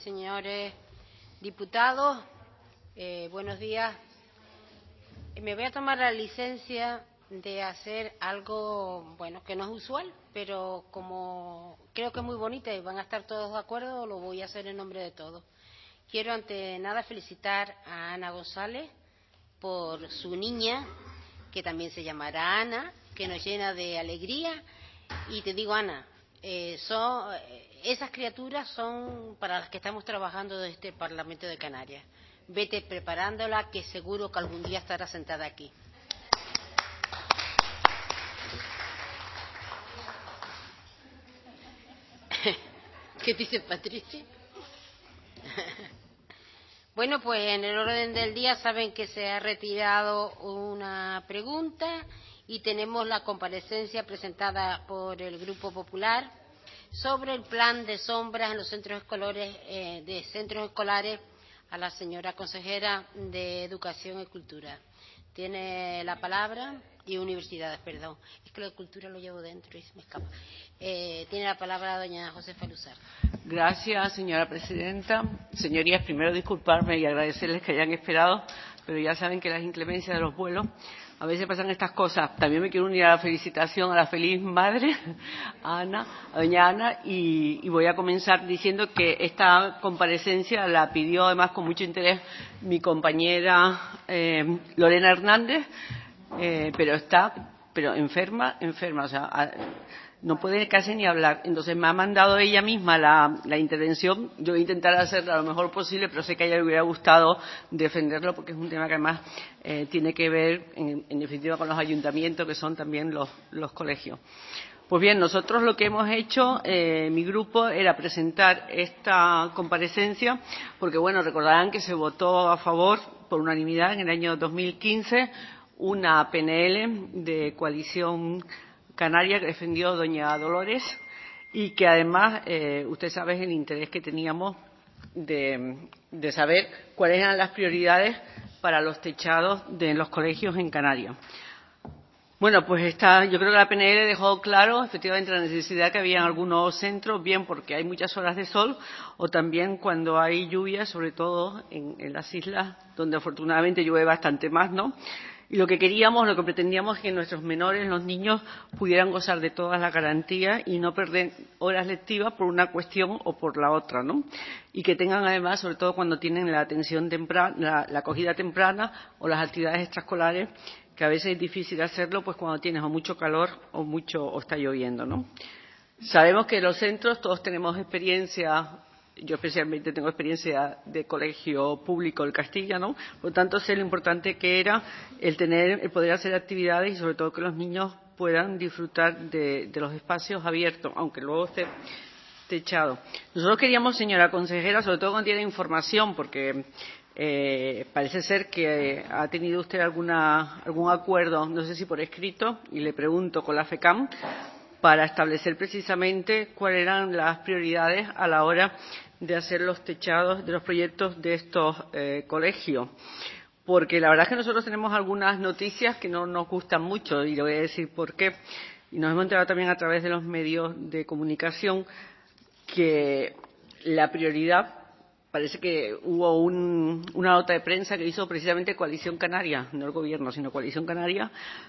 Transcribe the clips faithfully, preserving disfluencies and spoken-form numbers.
señores diputados, eh, buenos días. Me voy a tomar la licencia de hacer algo, bueno, que no es usual, pero como creo que es muy bonita y van a estar todos de acuerdo, lo voy a hacer en nombre de todos. Quiero, ante nada, felicitar a Ana González por su niña, que también se llamará Ana, que nos llena de alegría. Y te digo, Ana, eh, son, esas criaturas son para las que estamos trabajando desde este Parlamento de Canarias. Vete preparándola, que seguro que algún día estará sentada aquí. ¿Qué dice Patricia? Bueno, pues en el orden del día saben que se ha retirado una pregunta y tenemos la comparecencia presentada por el Grupo Popular sobre el plan de sombras en los centros escolares, eh, de centros escolares a la señora consejera de Educación y Cultura. Tiene la palabra, y universidades, perdón. Es que lo de cultura lo llevo dentro y se me escapa. Eh, tiene la palabra doña Josefa Luzar. Gracias, señora presidenta. Señorías, primero disculparme y agradecerles que hayan esperado, pero ya saben que las inclemencias de los vuelos, a veces pasan estas cosas. También me quiero unir a la felicitación a la feliz madre, a Ana, a doña Ana, y, y voy a comenzar diciendo que esta comparecencia la pidió además con mucho interés mi compañera eh, Lorena Hernández, eh, pero está pero enferma, enferma, o sea, a, no puede casi ni hablar. Entonces me ha mandado ella misma la, la intervención. Yo voy a intentar hacerla lo mejor posible, pero sé que a ella le hubiera gustado defenderlo porque es un tema que además eh, tiene que ver, en, en definitiva, con los ayuntamientos, que son también los, los colegios. Pues bien, nosotros lo que hemos hecho, eh, mi grupo, era presentar esta comparecencia, porque, bueno, recordarán que se votó a favor por unanimidad en el año dos mil quince una P N L de Coalición Canaria que defendió doña Dolores y que además, eh, usted sabe el interés que teníamos de, de saber cuáles eran las prioridades para los techados de los colegios en Canarias. Bueno, pues esta, yo creo que la P N L dejó claro efectivamente la necesidad que había en algunos centros, bien porque hay muchas horas de sol o también cuando hay lluvia, sobre todo en, en las islas donde afortunadamente llueve bastante más, ¿no? Y lo que queríamos, lo que pretendíamos es que nuestros menores, los niños, pudieran gozar de todas las garantías y no perder horas lectivas por una cuestión o por la otra, ¿no? Y que tengan además, sobre todo cuando tienen la atención temprana, la, la acogida temprana o las actividades extraescolares, que a veces es difícil hacerlo pues cuando tienes o mucho calor o mucho o está lloviendo, ¿no? Sabemos que los centros todos tenemos experiencia. Yo especialmente tengo experiencia de colegio público en Castilla, ¿no? Por lo tanto, sé lo importante que era el tener, el poder hacer actividades y sobre todo que los niños puedan disfrutar de, de los espacios abiertos, aunque luego esté techado. Nosotros queríamos, señora consejera, sobre todo cuando tiene información, porque eh, parece ser que ha tenido usted alguna, algún acuerdo, no sé si por escrito, y le pregunto, con la FECAM, para establecer precisamente cuáles eran las prioridades a la hora de hacer los techados de los proyectos de estos eh, colegios. Porque la verdad es que nosotros tenemos algunas noticias que no nos gustan mucho y le voy a decir por qué. Y nos hemos enterado también a través de los medios de comunicación que la prioridad, parece que hubo un, una nota de prensa que hizo precisamente Coalición Canaria, no el gobierno, sino Coalición Canaria,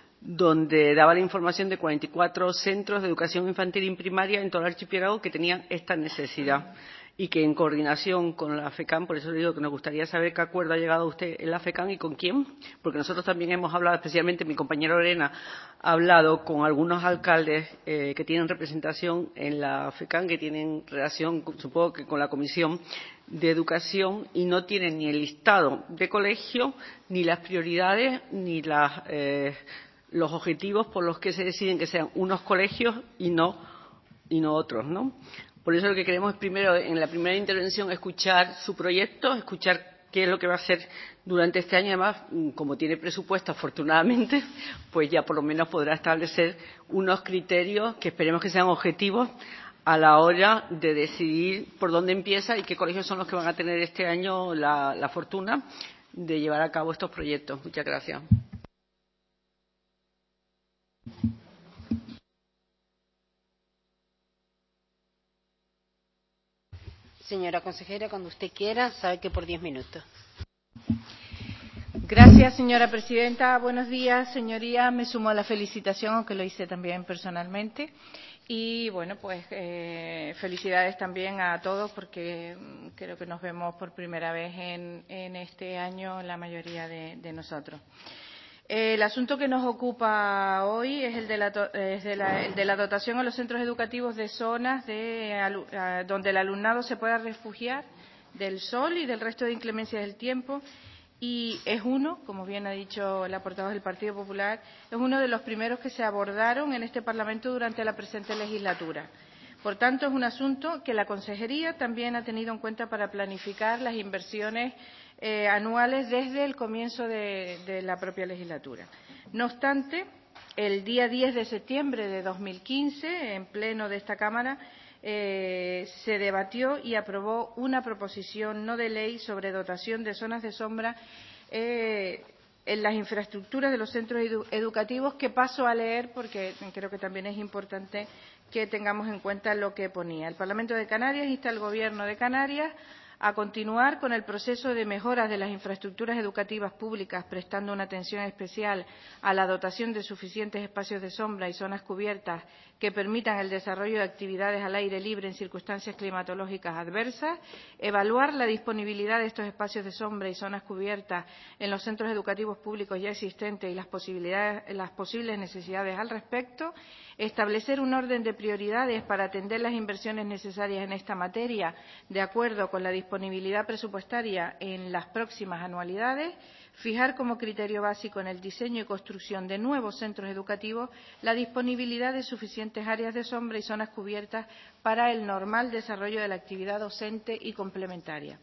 donde daba la información de cuarenta y cuatro centros de educación infantil y primaria en todo el archipiélago que tenían esta necesidad y que en coordinación con la FECAM, por eso le digo que nos gustaría saber qué acuerdo ha llegado usted en la FECAM y con quién, porque nosotros también hemos hablado, especialmente mi compañera Lorena ha hablado con algunos alcaldes eh, que tienen representación en la FECAM, que tienen relación, supongo que con la Comisión de Educación, y no tienen ni el listado de colegio, ni las prioridades, ni las eh, los objetivos por los que se deciden que sean unos colegios y no y no otros, ¿no? Por eso lo que queremos es primero, en la primera intervención, escuchar su proyecto, escuchar qué es lo que va a hacer durante este año. Además, como tiene presupuesto, afortunadamente, pues ya por lo menos podrá establecer unos criterios que esperemos que sean objetivos a la hora de decidir por dónde empieza y qué colegios son los que van a tener este año la, la fortuna de llevar a cabo estos proyectos. Muchas gracias. Señora consejera, cuando usted quiera, sabe que por diez minutos. Gracias, señora presidenta. Buenos días, señoría. Me sumo a la felicitación, aunque lo hice también personalmente. Y, bueno, pues eh, felicidades también a todos, porque creo que nos vemos por primera vez en, en este año la mayoría de, de nosotros. El asunto que nos ocupa hoy es el de, la, es de la, el de la dotación a los centros educativos de zonas de, donde el alumnado se pueda refugiar del sol y del resto de inclemencias del tiempo. Y es uno, como bien ha dicho la portavoz del Partido Popular, es uno de los primeros que se abordaron en este Parlamento durante la presente legislatura. Por tanto, es un asunto que la Consejería también ha tenido en cuenta para planificar las inversiones eh, anuales desde el comienzo de, de la propia legislatura. No obstante, el día diez de septiembre de dos mil quince, en pleno de esta Cámara, eh, se debatió y aprobó una proposición no de ley sobre dotación de zonas de sombra eh, en las infraestructuras de los centros edu educativos, que paso a leer porque creo que también es importante que tengamos en cuenta lo que ponía. El Parlamento de Canarias insta al Gobierno de Canarias a continuar con el proceso de mejoras de las infraestructuras educativas públicas, prestando una atención especial a la dotación de suficientes espacios de sombra y zonas cubiertas que permitan el desarrollo de actividades al aire libre en circunstancias climatológicas adversas, evaluar la disponibilidad de estos espacios de sombra y zonas cubiertas en los centros educativos públicos ya existentes y las posibilidades, las posibles necesidades al respecto, establecer un orden de prioridades para atender las inversiones necesarias en esta materia de acuerdo con la disponibilidad presupuestaria en las próximas anualidades, fijar como criterio básico en el diseño y construcción de nuevos centros educativos la disponibilidad de suficientes áreas de sombra y zonas cubiertas para el normal desarrollo de la actividad docente y complementaria.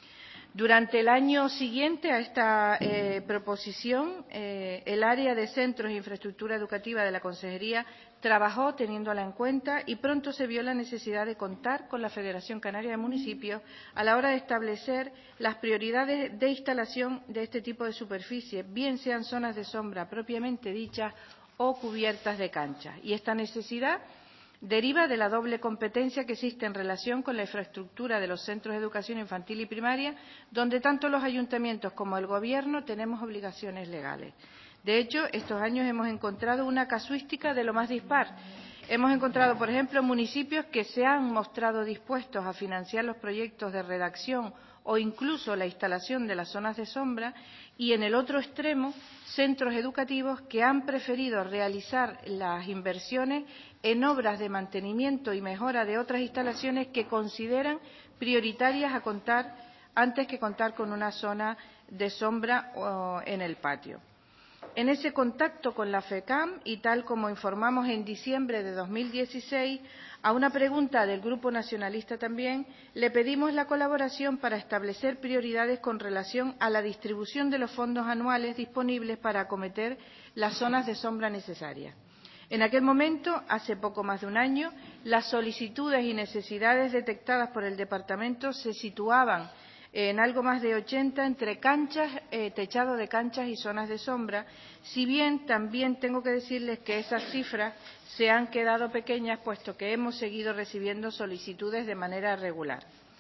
Durante el año siguiente a esta eh, proposición, eh, el área de centros e infraestructura educativa de la Consejería trabajó teniéndola en cuenta y pronto se vio la necesidad de contar con la Federación Canaria de Municipios a la hora de establecer las prioridades de instalación de este tipo de superficie, bien sean zonas de sombra propiamente dichas o cubiertas de canchas. Y esta necesidad deriva de la doble competencia que existe en relación con la infraestructura de los centros de educación infantil y primaria, donde tanto los ayuntamientos como el Gobierno tenemos obligaciones legales. De hecho, estos años hemos encontrado una casuística de lo más dispar. Hemos encontrado, por ejemplo, municipios que se han mostrado dispuestos a financiar los proyectos de redacción o incluso la instalación de las zonas de sombra, y en el otro extremo, centros educativos que han preferido realizar las inversiones en obras de mantenimiento y mejora de otras instalaciones que consideran prioritarias a contar antes que contar con una zona de sombra o en el patio. En ese contacto con la FECAM, y tal como informamos en diciembre de dos mil dieciséis, a una pregunta del Grupo Nacionalista también, le pedimos la colaboración para establecer prioridades con relación a la distribución de los fondos anuales disponibles para acometer las zonas de sombra necesarias. En aquel momento, hace poco más de un año, las solicitudes y necesidades detectadas por el Departamento se situaban en algo más de ochenta entre canchas, eh, techado de canchas y zonas de sombra, si bien también tengo que decirles que esas cifras se han quedado pequeñas, puesto que hemos seguido recibiendo solicitudes de manera regular.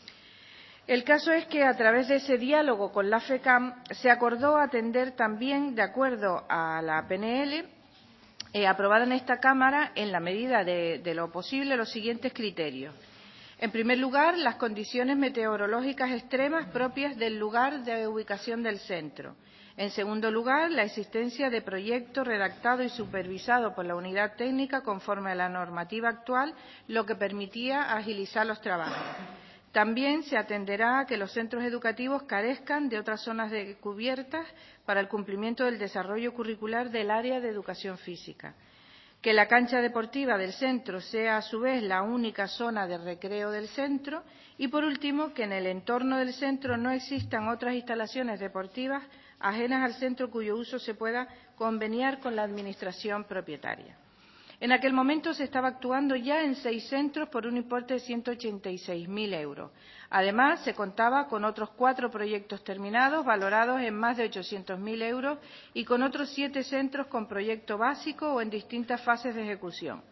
El caso es que a través de ese diálogo con la FECAM se acordó atender también, de acuerdo a la P N L, eh, aprobada en esta Cámara, en la medida de, de lo posible, los siguientes criterios. En primer lugar, las condiciones meteorológicas extremas propias del lugar de ubicación del centro. En segundo lugar, la existencia de proyecto redactado y supervisado por la unidad técnica conforme a la normativa actual, lo que permitía agilizar los trabajos. También se atenderá a que los centros educativos carezcan de otras zonas de cubiertas para el cumplimiento del desarrollo curricular del área de educación física. Que la cancha deportiva del centro sea a su vez la única zona de recreo del centro y, por último, que en el entorno del centro no existan otras instalaciones deportivas ajenas al centro cuyo uso se pueda conveniar con la administración propietaria. En aquel momento se estaba actuando ya en seis centros por un importe de ciento ochenta y seis mil euros. Además, se contaba con otros cuatro proyectos terminados, valorados en más de ochocientos mil euros, y con otros siete centros con proyecto básico o en distintas fases de ejecución.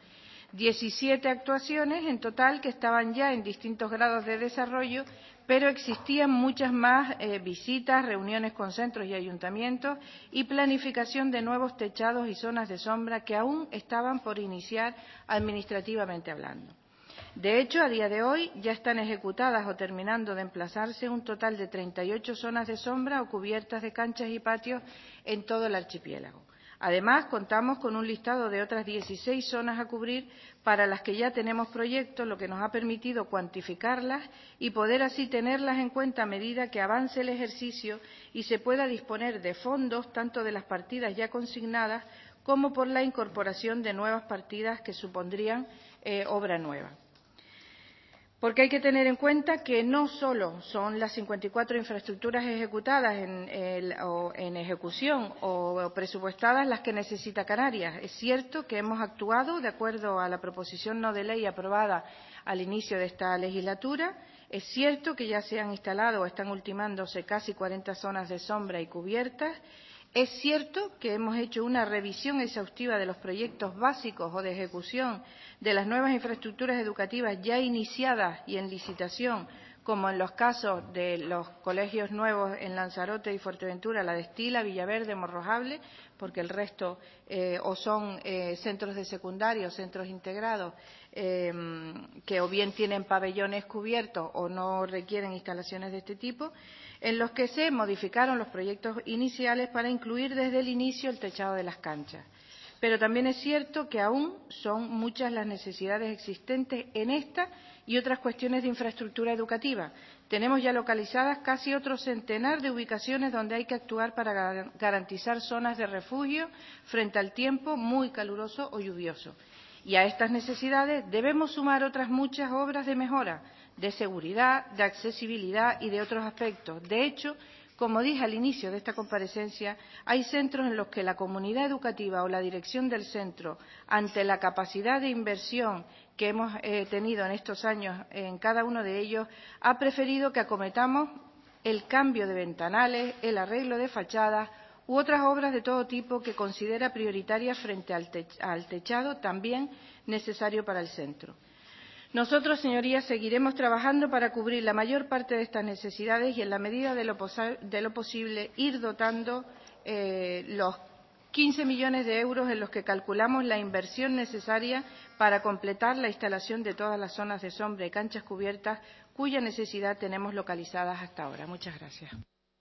diecisiete actuaciones en total que estaban ya en distintos grados de desarrollo, pero existían muchas más eh, visitas, reuniones con centros y ayuntamientos y planificación de nuevos techados y zonas de sombra que aún estaban por iniciar administrativamente hablando. De hecho, a día de hoy ya están ejecutadas o terminando de emplazarse un total de treinta y ocho zonas de sombra o cubiertas de canchas y patios en todo el archipiélago. Además, contamos con un listado de otras dieciséis zonas a cubrir para las que ya tenemos proyectos, lo que nos ha permitido cuantificarlas y poder así tenerlas en cuenta a medida que avance el ejercicio y se pueda disponer de fondos, tanto de las partidas ya consignadas como por la incorporación de nuevas partidas que supondrían eh, obra nueva. Porque hay que tener en cuenta que no solo son las cincuenta y cuatro infraestructuras ejecutadas en, el, o en ejecución o presupuestadas las que necesita Canarias. Es cierto que hemos actuado de acuerdo a la proposición no de ley aprobada al inicio de esta legislatura. Es cierto que ya se han instalado o están ultimándose casi cuarenta zonas de sombra y cubiertas. Es cierto que hemos hecho una revisión exhaustiva de los proyectos básicos o de ejecución de las nuevas infraestructuras educativas ya iniciadas y en licitación, como en los casos de los colegios nuevos en Lanzarote y Fuerteventura, La Destila, Villaverde, Morrojable, porque el resto eh, o son eh, centros de secundaria o centros integrados eh, que o bien tienen pabellones cubiertos o no requieren instalaciones de este tipo, en los que se modificaron los proyectos iniciales para incluir desde el inicio el techado de las canchas. Pero también es cierto que aún son muchas las necesidades existentes en esta y otras cuestiones de infraestructura educativa. Tenemos ya localizadas casi otro centenar de ubicaciones donde hay que actuar para garantizar zonas de refugio frente al tiempo muy caluroso o lluvioso. Y a estas necesidades debemos sumar otras muchas obras de mejora, de seguridad, de accesibilidad y de otros aspectos. De hecho, como dije al inicio de esta comparecencia, hay centros en los que la comunidad educativa o la dirección del centro, ante la capacidad de inversión que hemos eh, tenido en estos años en cada uno de ellos, ha preferido que acometamos el cambio de ventanales, el arreglo de fachadas u otras obras de todo tipo que considera prioritarias frente al, tech, al techado también necesario para el centro. Nosotros, señorías, seguiremos trabajando para cubrir la mayor parte de estas necesidades y, en la medida de lo, de lo posible, ir dotando eh, los quince millones de euros en los que calculamos la inversión necesaria para completar la instalación de todas las zonas de sombra y canchas cubiertas cuya necesidad tenemos localizadas hasta ahora. Muchas gracias.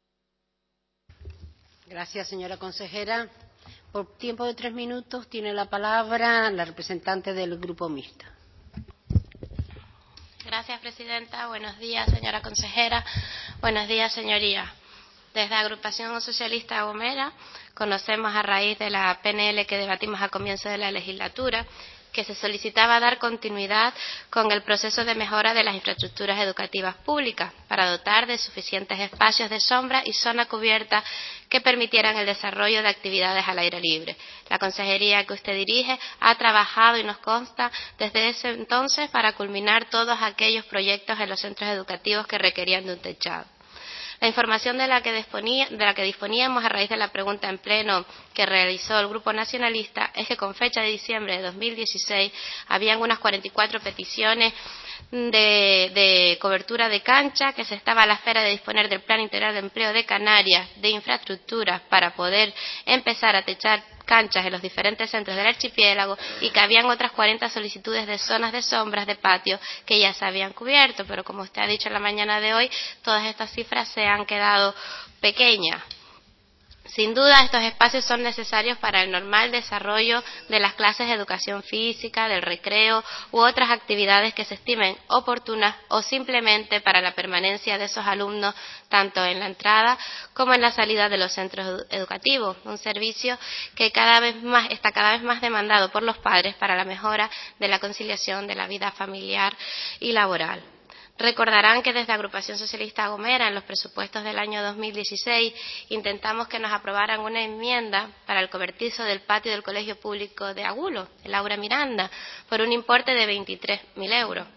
Gracias, señora consejera. Por tiempo de tres minutos tiene la palabra la representante del Grupo Mixto. Gracias, presidenta. Buenos días, señora consejera. Buenos días, señorías. Desde la Agrupación Socialista Gomera conocemos, a raíz de la P N L que debatimos al comienzo de la legislatura, que se solicitaba dar continuidad con el proceso de mejora de las infraestructuras educativas públicas para dotar de suficientes espacios de sombra y zona cubierta que permitieran el desarrollo de actividades al aire libre. La consejería que usted dirige ha trabajado, y nos consta, desde ese entonces para culminar todos aquellos proyectos en los centros educativos que requerían de un techado. La información de la, que disponía, de la que disponíamos a raíz de la pregunta en pleno que realizó el Grupo Nacionalista es que con fecha de diciembre de dos mil dieciséis habían unas cuarenta y cuatro peticiones de, de cobertura de cancha, que se estaba a la espera de disponer del Plan Integral de Empleo de Canarias de infraestructuras para poder empezar a techar canchas en los diferentes centros del archipiélago, y que habían otras cuarenta solicitudes de zonas de sombras de patio que ya se habían cubierto, pero como usted ha dicho en la mañana de hoy, todas estas cifras se han quedado pequeñas. Sin duda, estos espacios son necesarios para el normal desarrollo de las clases de educación física, del recreo u otras actividades que se estimen oportunas, o simplemente para la permanencia de esos alumnos tanto en la entrada como en la salida de los centros educativos, un servicio que cada vez más está cada vez más demandado por los padres para la mejora de la conciliación de la vida familiar y laboral. Recordarán que desde la Agrupación Socialista Gomera, en los presupuestos del año dos mil dieciséis, intentamos que nos aprobaran una enmienda para el cobertizo del patio del Colegio Público de Agulo, el Aura Miranda, por un importe de veintitrés mil euros.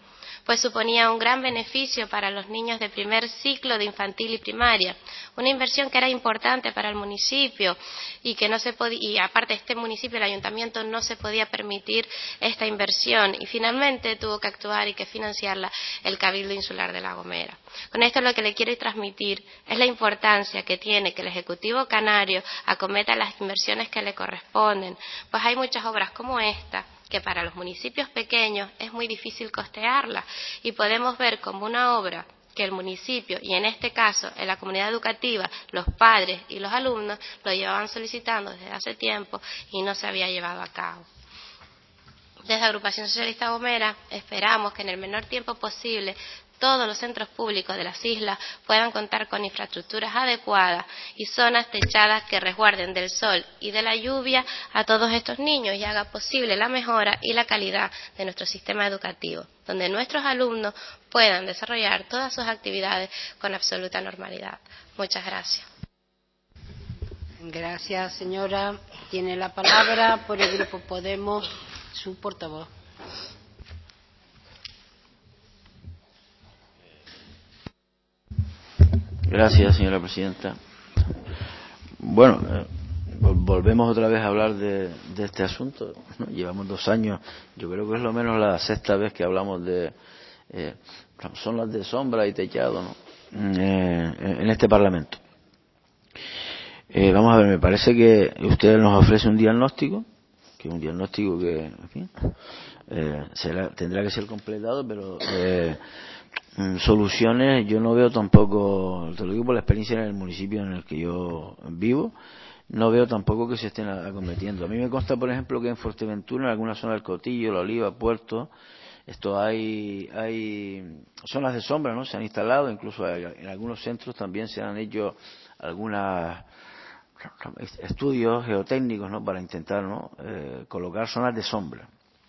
pues suponía un gran beneficio para los niños de primer ciclo de infantil y primaria, una inversión que era importante para el municipio y que no se podía, y aparte este municipio, el ayuntamiento, no se podía permitir esta inversión y finalmente tuvo que actuar y que financiarla el Cabildo Insular de La Gomera. Con esto lo que le quiero transmitir es la importancia que tiene que el Ejecutivo canario acometa las inversiones que le corresponden, pues hay muchas obras como esta que para los municipios pequeños es muy difícil costearla y podemos ver como una obra que el municipio, y en este caso en la comunidad educativa, los padres y los alumnos lo llevaban solicitando desde hace tiempo y no se había llevado a cabo. Desde Agrupación Socialista Gomera esperamos que en el menor tiempo posible todos los centros públicos de las islas puedan contar con infraestructuras adecuadas y zonas techadas que resguarden del sol y de la lluvia a todos estos niños y haga posible la mejora y la calidad de nuestro sistema educativo, donde nuestros alumnos puedan desarrollar todas sus actividades con absoluta normalidad. Muchas gracias. Gracias, señora. Tiene la palabra por el Grupo Podemos su portavoz. Gracias, señora presidenta. Bueno, eh, volvemos otra vez a hablar de, de este asunto, ¿no? Llevamos dos años, yo creo que es lo menos la sexta vez que hablamos de... Eh, son las de sombra y techado, ¿no? Eh, en este Parlamento. Eh, vamos a ver, me parece que usted nos ofrece un diagnóstico, que es un diagnóstico que, en fin, eh, será, tendrá que ser completado, pero... Eh, soluciones yo no veo tampoco, te lo digo por la experiencia en el municipio en el que yo vivo, no veo tampoco que se estén acometiendo. A mí me consta, por ejemplo, que en Fuerteventura, en alguna zona del Cotillo, La Oliva, Puerto, esto hay, hay zonas de sombra, ¿no? Se han instalado, incluso en algunos centros también se han hecho algunos estudios geotécnicos, ¿no? Para intentar, ¿no? Eh, colocar zonas de sombra.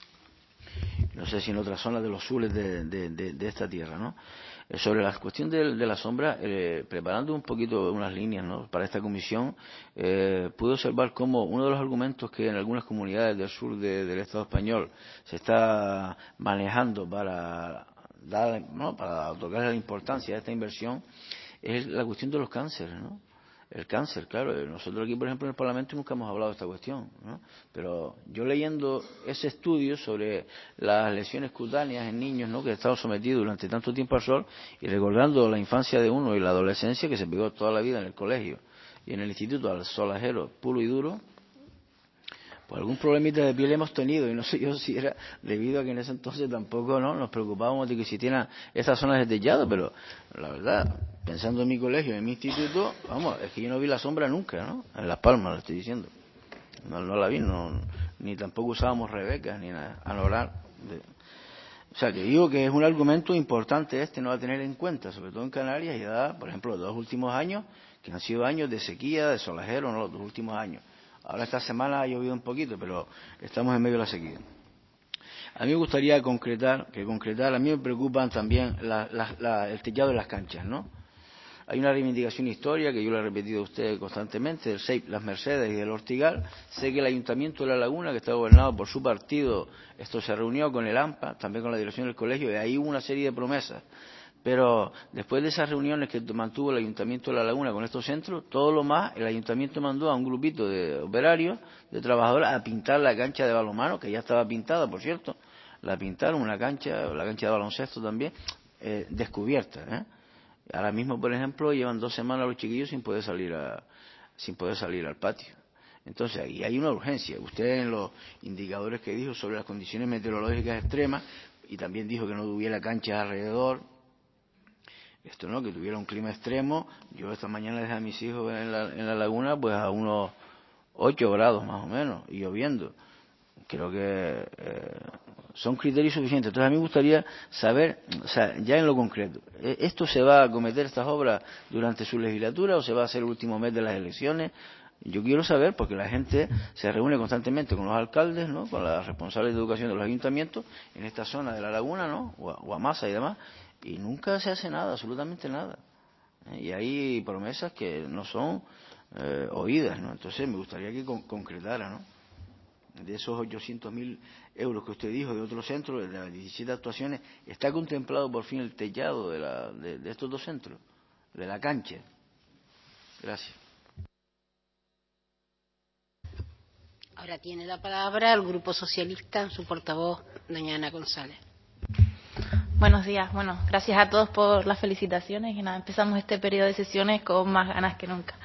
No sé si en otras zonas de los sules de, de, de, de esta tierra, ¿no? Eh, sobre la cuestión de, de la sombra, eh, preparando un poquito unas líneas, ¿no? Para esta comisión, eh, pude observar cómo uno de los argumentos que en algunas comunidades del sur de, del Estado español se está manejando para dar, ¿no? Para otorgar la importancia a esta inversión es la cuestión de los cánceres, ¿no? El cáncer, claro. Nosotros aquí, por ejemplo, en el Parlamento nunca hemos hablado de esta cuestión, ¿no? Pero yo leyendo ese estudio sobre las lesiones cutáneas en niños, ¿no? Que han estado sometidos durante tanto tiempo al sol y recordando la infancia de uno y la adolescencia que se pegó toda la vida en el colegio y en el instituto al solajero puro y duro, pues algún problemita de piel hemos tenido y no sé yo si era debido a que en ese entonces tampoco, ¿no? Nos preocupábamos de que existieran estas zonas de techado, pero la verdad, pensando en mi colegio, en mi instituto, vamos, es que yo no vi la sombra nunca, ¿no? En Las Palmas, lo estoy diciendo. No, no la vi, no, ni tampoco usábamos rebecas, ni nada, anorar. De... O sea, que digo que es un argumento importante este, no va a tener en cuenta, sobre todo en Canarias, y da, por ejemplo, los dos últimos años, que han sido años de sequía, de solajero, ¿no? Los dos últimos años. Ahora esta semana ha llovido un poquito, pero estamos en medio de la sequía. A mí me gustaría concretar, que concretar, a mí me preocupan también la, la, la, el techado de las canchas, ¿no? Hay una reivindicación histórica que yo le he repetido a usted constantemente, del S E I P Las Mercedes y del Ortigal. Sé que el Ayuntamiento de La Laguna, que está gobernado por su partido, esto se reunió con el AMPA, también con la dirección del colegio, y ahí hubo una serie de promesas. Pero después de esas reuniones que mantuvo el Ayuntamiento de La Laguna con estos centros, todo lo más, el Ayuntamiento mandó a un grupito de operarios, de trabajadores, a pintar la cancha de balonmano, que ya estaba pintada, por cierto. La pintaron, una cancha, la cancha de baloncesto también, eh, descubierta, ¿eh? Ahora mismo, por ejemplo, llevan dos semanas los chiquillos sin poder salir a, sin poder salir al patio. Entonces, ahí hay una urgencia. Usted en los indicadores que dijo sobre las condiciones meteorológicas extremas, y también dijo que no hubiera canchas alrededor, esto no, que tuviera un clima extremo. Yo esta mañana dejé a mis hijos en la, en la laguna pues a unos ocho grados más o menos y lloviendo. Creo que eh, son criterios suficientes. Entonces a mí me gustaría saber, o sea, ya en lo concreto, ¿esto se va a acometer, estas obras, durante su legislatura o se va a hacer el último mes de las elecciones? Yo quiero saber, porque la gente se reúne constantemente con los alcaldes, ¿no? Con las responsables de educación de los ayuntamientos en esta zona de la laguna, ¿no? Guamasa y demás, y nunca se hace nada, absolutamente nada. ¿Eh? Y hay promesas que no son eh, oídas, ¿no? Entonces me gustaría que con, concretara, ¿no? de esos ochocientos mil euros que usted dijo de otros centros, de las diecisiete actuaciones, ¿está contemplado por fin el tellado de, la, de, de estos dos centros, de la cancha? Gracias. Ahora tiene la palabra el Grupo Socialista, su portavoz, doña Ana González. Buenos días. Bueno, gracias a todos por las felicitaciones y nada, empezamos este periodo de sesiones con más ganas que nunca.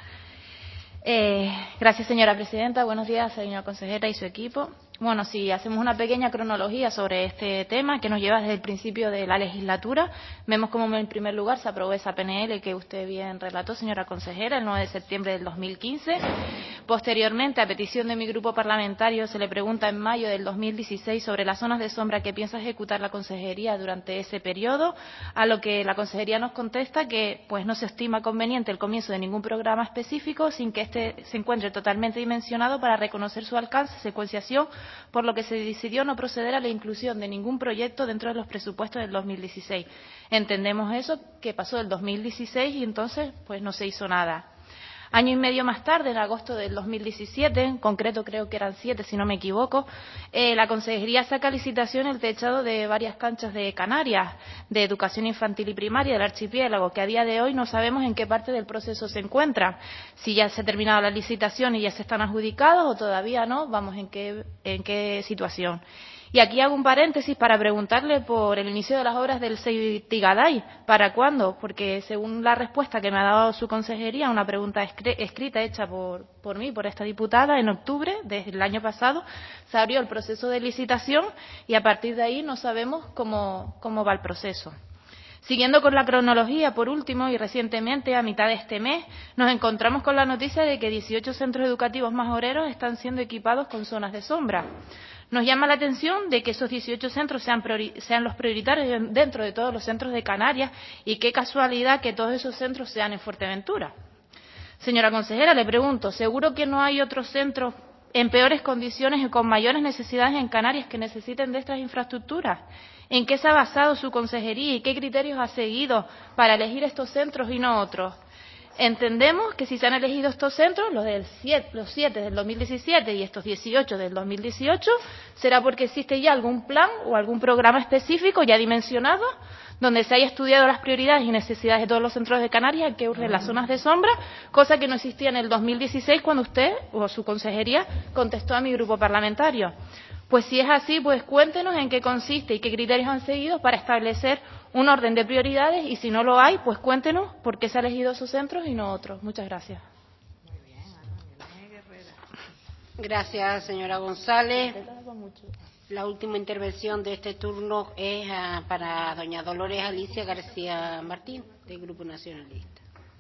Eh, gracias, señora presidenta. Buenos días, señora consejera y su equipo. Bueno, si hacemos una pequeña cronología sobre este tema que nos lleva desde el principio de la legislatura, vemos como en primer lugar se aprobó esa P N L que usted bien relató, señora consejera, el nueve de septiembre del dos mil quince. Posteriormente, a petición de mi grupo parlamentario, se le pregunta en mayo del dos mil dieciséis sobre las zonas de sombra que piensa ejecutar la consejería durante ese periodo, a lo que la consejería nos contesta que pues no se estima conveniente el comienzo de ningún programa específico sin que este se encuentre totalmente dimensionado para reconocer su alcance, secuenciación, por lo que se decidió no proceder a la inclusión de ningún proyecto dentro de los presupuestos del dos mil dieciséis. Entendemos eso, que pasó del dos mil dieciséis y entonces pues no se hizo nada. Año y medio más tarde, en agosto del dos mil diecisiete, en concreto creo que eran siete si no me equivoco, eh, la consejería saca a licitación el techado de varias canchas de Canarias, de educación infantil y primaria del archipiélago, que a día de hoy no sabemos en qué parte del proceso se encuentra. Si ya se ha terminado la licitación y ya se están adjudicados o todavía no, vamos en qué, en qué situación. Y aquí hago un paréntesis para preguntarle por el inicio de las obras del Seitigaday. ¿Para cuándo? Porque según la respuesta que me ha dado su consejería, una pregunta escrita hecha por, por mí, por esta diputada, en octubre del año pasado, se abrió el proceso de licitación y a partir de ahí no sabemos cómo, cómo va el proceso. Siguiendo con la cronología, por último, y recientemente, a mitad de este mes, nos encontramos con la noticia de que dieciocho centros educativos majoreros están siendo equipados con zonas de sombra. Nos llama la atención de que esos dieciocho centros sean, priori- sean los prioritarios dentro de todos los centros de Canarias y qué casualidad que todos esos centros sean en Fuerteventura. Señora consejera, le pregunto, ¿seguro que no hay otros centros en peores condiciones y con mayores necesidades en Canarias que necesiten de estas infraestructuras? ¿En qué se ha basado su consejería y qué criterios ha seguido para elegir estos centros y no otros? Entendemos que si se han elegido estos centros, los, del siete, los siete del dos mil diecisiete y estos dieciocho del dos mil dieciocho, será porque existe ya algún plan o algún programa específico ya dimensionado donde se haya estudiado las prioridades y necesidades de todos los centros de Canarias que urgen las zonas de sombra, cosa que no existía en el dos mil dieciséis cuando usted o su consejería contestó a mi grupo parlamentario. Pues si es así, pues cuéntenos en qué consiste y qué criterios han seguido para establecer un orden de prioridades y si no lo hay, pues cuéntenos por qué se han elegido esos centros y no otros. Muchas gracias. Gracias, señora González. La última intervención de este turno es uh, para doña Dolores Alicia García Martín, del Grupo Nacionalista.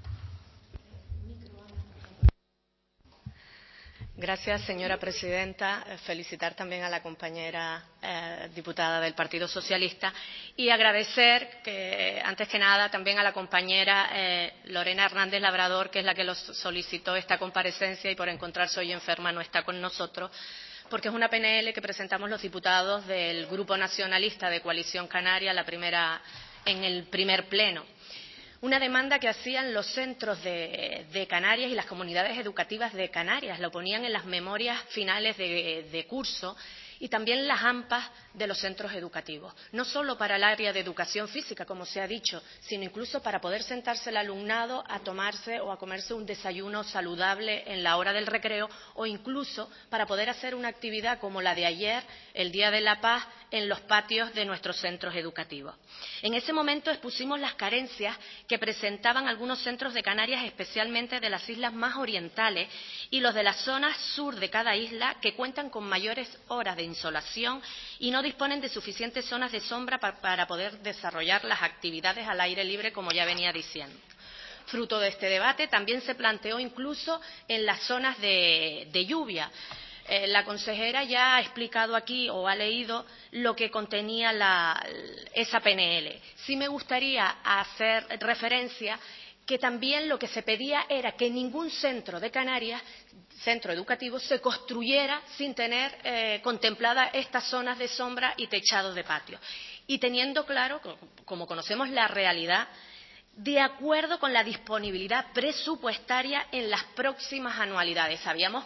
Gracias, señora presidenta. Felicitar también a la compañera eh, diputada del Partido Socialista y agradecer, que, antes que nada, también a la compañera eh, Lorena Hernández Labrador, que es la que los solicitó esta comparecencia y por encontrarse hoy enferma no está con nosotros, porque es una P N L que presentamos los diputados del Grupo Nacionalista de Coalición Canaria la primera, en el primer pleno. Una demanda que hacían los centros de, de Canarias y las comunidades educativas de Canarias, lo ponían en las memorias finales de, de curso y también las A M P A de los centros educativos, no solo para el área de educación física, como se ha dicho, sino incluso para poder sentarse el alumnado a tomarse o a comerse un desayuno saludable en la hora del recreo o incluso para poder hacer una actividad como la de ayer, el Día de la Paz, en los patios de nuestros centros educativos. En ese momento expusimos las carencias que presentaban algunos centros de Canarias, especialmente de las islas más orientales y los de la zona sur de cada isla, que cuentan con mayores horas de insolación y no disponen de suficientes zonas de sombra pa para poder desarrollar las actividades al aire libre, como ya venía diciendo. Fruto de este debate también se planteó incluso en las zonas de, de lluvia. Eh, la consejera ya ha explicado aquí o ha leído lo que contenía la, esa P N L. Sí me gustaría hacer referencia que también lo que se pedía era que ningún centro de Canarias, centro educativo, se construyera sin tener eh, contempladas estas zonas de sombra y techados de patio. Y teniendo claro, como conocemos la realidad, de acuerdo con la disponibilidad presupuestaria en las próximas anualidades. Sabíamos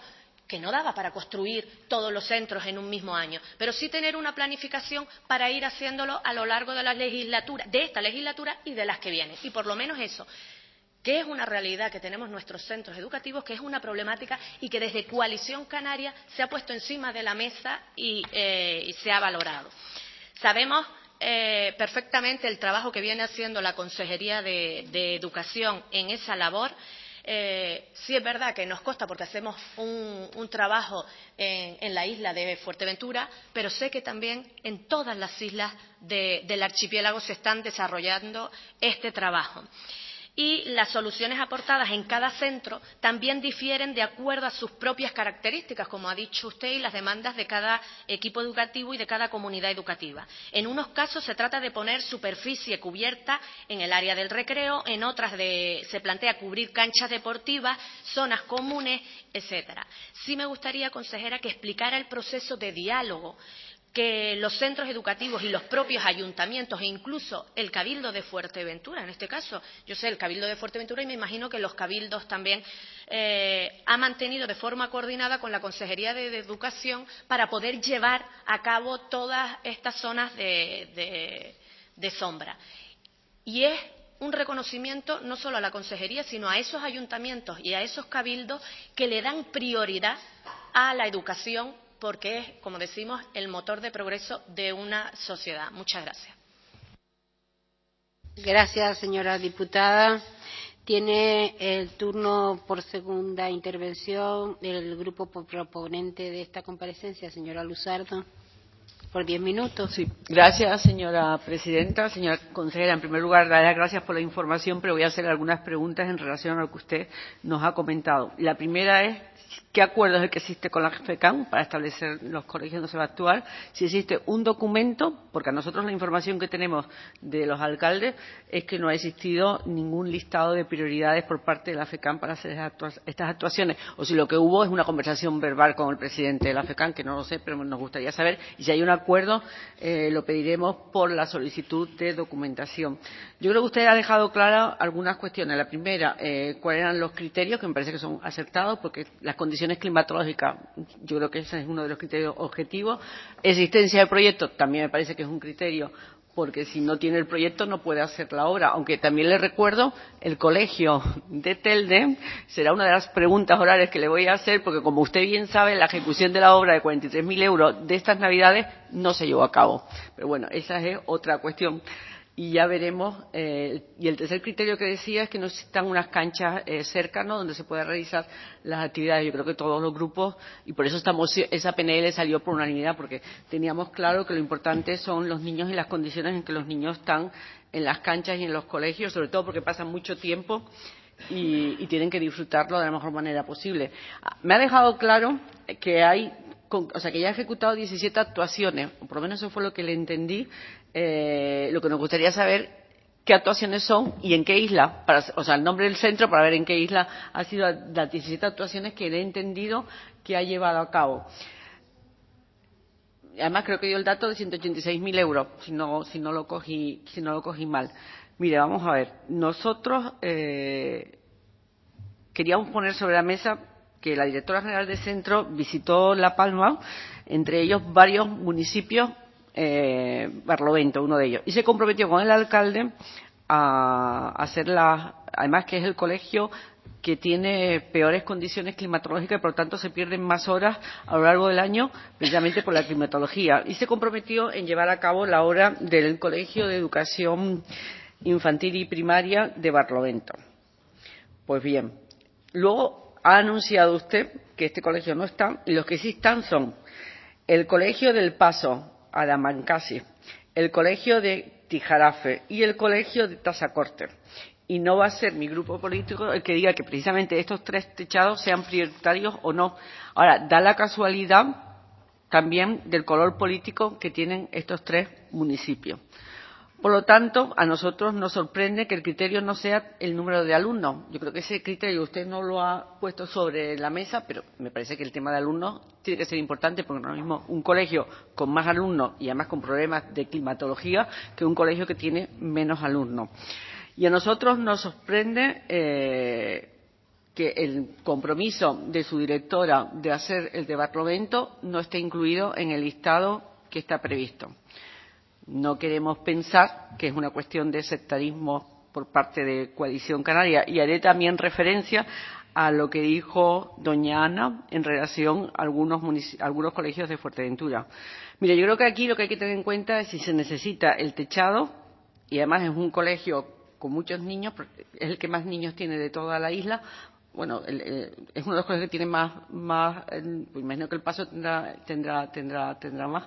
que no daba para construir todos los centros en un mismo año, pero sí tener una planificación para ir haciéndolo a lo largo de la legislatura, de esta legislatura y de las que vienen. Y por lo menos eso, que es una realidad que tenemos nuestros centros educativos, que es una problemática y que desde Coalición Canaria se ha puesto encima de la mesa y, eh, y se ha valorado. Sabemos eh, perfectamente el trabajo que viene haciendo la Consejería de, de Educación en esa labor. Eh, sí es verdad que nos consta porque hacemos un, un trabajo en, en la isla de Fuerteventura, pero sé que también en todas las islas de, del archipiélago se están desarrollando este trabajo. Y las soluciones aportadas en cada centro también difieren de acuerdo a sus propias características, como ha dicho usted, y las demandas de cada equipo educativo y de cada comunidad educativa. En unos casos se trata de poner superficie cubierta en el área del recreo, en otras de, se plantea cubrir canchas deportivas, zonas comunes, etcétera. Sí me gustaría, consejera, que explicara el proceso de diálogo que los centros educativos y los propios ayuntamientos e incluso el Cabildo de Fuerteventura, en este caso, yo sé el Cabildo de Fuerteventura y me imagino que los cabildos también eh, ha mantenido de forma coordinada con la Consejería de, de Educación para poder llevar a cabo todas estas zonas de, de, de sombra. Y es un reconocimiento no solo a la Consejería, sino a esos ayuntamientos y a esos cabildos que le dan prioridad a la educación, porque es, como decimos, el motor de progreso de una sociedad. Muchas gracias. Gracias, señora diputada. Tiene el turno por segunda intervención el grupo proponente de esta comparecencia, señora Luzardo, por diez minutos. Sí, gracias, señora presidenta. Señora consejera, en primer lugar, darle las gracias por la información, pero voy a hacer algunas preguntas en relación a lo que usted nos ha comentado. La primera es, ¿qué acuerdo es el que existe con la FECAM para establecer los colegios donde se va a actuar? Si existe un documento, porque a nosotros la información que tenemos de los alcaldes es que no ha existido ningún listado de prioridades por parte de la FECAM para hacer estas actuaciones, o si lo que hubo es una conversación verbal con el presidente de la FECAM, que no lo sé, pero nos gustaría saber, y si hay un acuerdo, eh, lo pediremos por la solicitud de documentación. Yo creo que usted ha dejado claras algunas cuestiones. La primera, eh, cuáles eran los criterios, que me parece que son acertados, porque las condiciones climatológicas, yo creo que ese es uno de los criterios objetivos. Existencia de proyecto, también me parece que es un criterio, porque si no tiene el proyecto no puede hacer la obra. Aunque también le recuerdo, el colegio de Telde será una de las preguntas orales que le voy a hacer, porque como usted bien sabe, la ejecución de la obra de cuarenta y tres mil euros de estas navidades no se llevó a cabo. Pero bueno, esa es otra cuestión. Y ya veremos. Eh, y el tercer criterio que decía es que no existan unas canchas eh, cerca, ¿no?, donde se pueda realizar las actividades. Yo creo que todos los grupos, y por eso estamos, esa P N L salió por unanimidad, porque teníamos claro que lo importante son los niños y las condiciones en que los niños están en las canchas y en los colegios, sobre todo porque pasan mucho tiempo y, y tienen que disfrutarlo de la mejor manera posible. Me ha dejado claro que hay, o sea, que ya ha ejecutado diecisiete actuaciones, o por lo menos eso fue lo que le entendí. Eh, lo que nos gustaría saber qué actuaciones son y en qué isla, para, o sea, el nombre del centro para ver en qué isla ha sido las diecisiete actuaciones que le he entendido que ha llevado a cabo. Además creo que dio el dato de ciento ochenta y seis mil euros, si no, si no lo cogí, si no lo cogí mal. Mire, vamos a ver, nosotros eh, queríamos poner sobre la mesa que la directora general del centro visitó La Palma, entre ellos varios municipios, eh, Barlovento, uno de ellos, y se comprometió con el alcalde a hacer la, además que es el colegio que tiene peores condiciones climatológicas y por lo tanto se pierden más horas a lo largo del año precisamente por la climatología, y se comprometió en llevar a cabo la obra del Colegio de Educación Infantil y Primaria de Barlovento. Pues bien, luego ha anunciado usted que este colegio no está, y los que sí están son el Colegio del Paso, Adamancasi, el Colegio de Tijarafe y el Colegio de Tazacorte. Y no va a ser mi grupo político el que diga que precisamente estos tres techados sean prioritarios o no. Ahora, da la casualidad también del color político que tienen estos tres municipios. Por lo tanto, a nosotros nos sorprende que el criterio no sea el número de alumnos. Yo creo que ese criterio usted no lo ha puesto sobre la mesa, pero me parece que el tema de alumnos tiene que ser importante, porque no es lo mismo un colegio con más alumnos y además con problemas de climatología que un colegio que tiene menos alumnos. Y a nosotros nos sorprende eh, que el compromiso de su directora de hacer el de Barlovento no esté incluido en el listado que está previsto. No queremos pensar que es una cuestión de sectarismo por parte de Coalición Canaria, y haré también referencia a lo que dijo doña Ana en relación a algunos, algunos colegios de Fuerteventura. Mire, yo creo que aquí lo que hay que tener en cuenta es si se necesita el techado, y además es un colegio con muchos niños, es el que más niños tiene de toda la isla. Bueno, el, el, es uno de los colegios que tiene más, más eh, pues imagino que el Paso tendrá, tendrá, tendrá, tendrá más,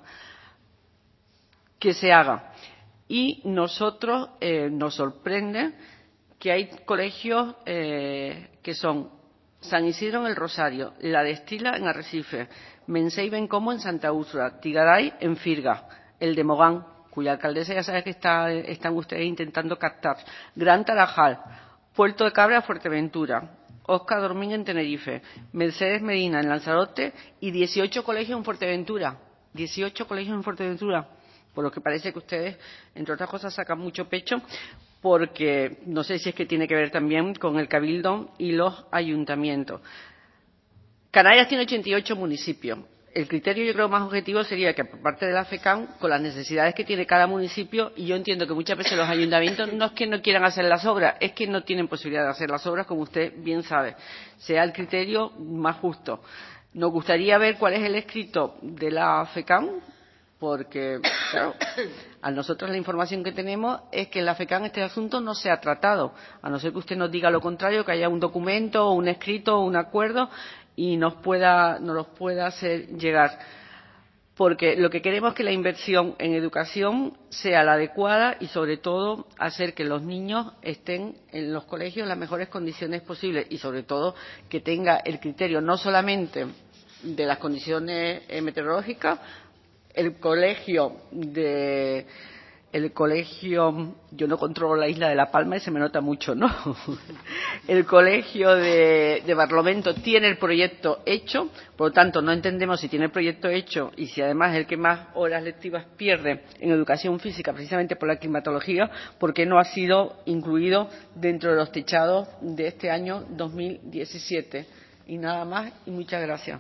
que se haga. Y nosotros eh, nos sorprende que hay colegios eh, que son San Isidro en el Rosario, La Destila en Arrecife, Mensei y Bencomo en Santa Úrsula, Tigaray en Firga, el de Mogán, cuya alcaldesa ya sabe que está, están ustedes intentando captar, Gran Tarajal, Puerto de Cabra, Fuerteventura, Oscar Dormín en Tenerife, Mercedes Medina en Lanzarote y dieciocho colegios en Fuerteventura. dieciocho colegios en Fuerteventura. Por lo que parece que ustedes, entre otras cosas, sacan mucho pecho, porque no sé si es que tiene que ver también con el Cabildo y los ayuntamientos. Canarias tiene ochenta y ocho municipios. El criterio, yo creo, más objetivo sería que, por parte de la FECAM, con las necesidades que tiene cada municipio, y yo entiendo que muchas veces los ayuntamientos no es que no quieran hacer las obras, es que no tienen posibilidad de hacer las obras, como usted bien sabe, sea el criterio más justo. Nos gustaría ver cuál es el escrito de la FECAM, porque, claro, a nosotros la información que tenemos es que en la FECAM este asunto no se ha tratado, a no ser que usted nos diga lo contrario, que haya un documento, un escrito, un acuerdo, y nos pueda, nos los pueda hacer llegar. Porque lo que queremos es que la inversión en educación sea la adecuada y, sobre todo, hacer que los niños estén en los colegios en las mejores condiciones posibles y, sobre todo, que tenga el criterio no solamente de las condiciones eh, meteorológicas. El colegio de el colegio, yo no controlo la isla de La Palma y se me nota mucho, ¿no? El colegio de, de Barlovento tiene el proyecto hecho, por lo tanto no entendemos si tiene el proyecto hecho y si además es el que más horas lectivas pierde en educación física, precisamente por la climatología, porque no ha sido incluido dentro de los techados de este año dos mil diecisiete. Y nada más, y muchas gracias.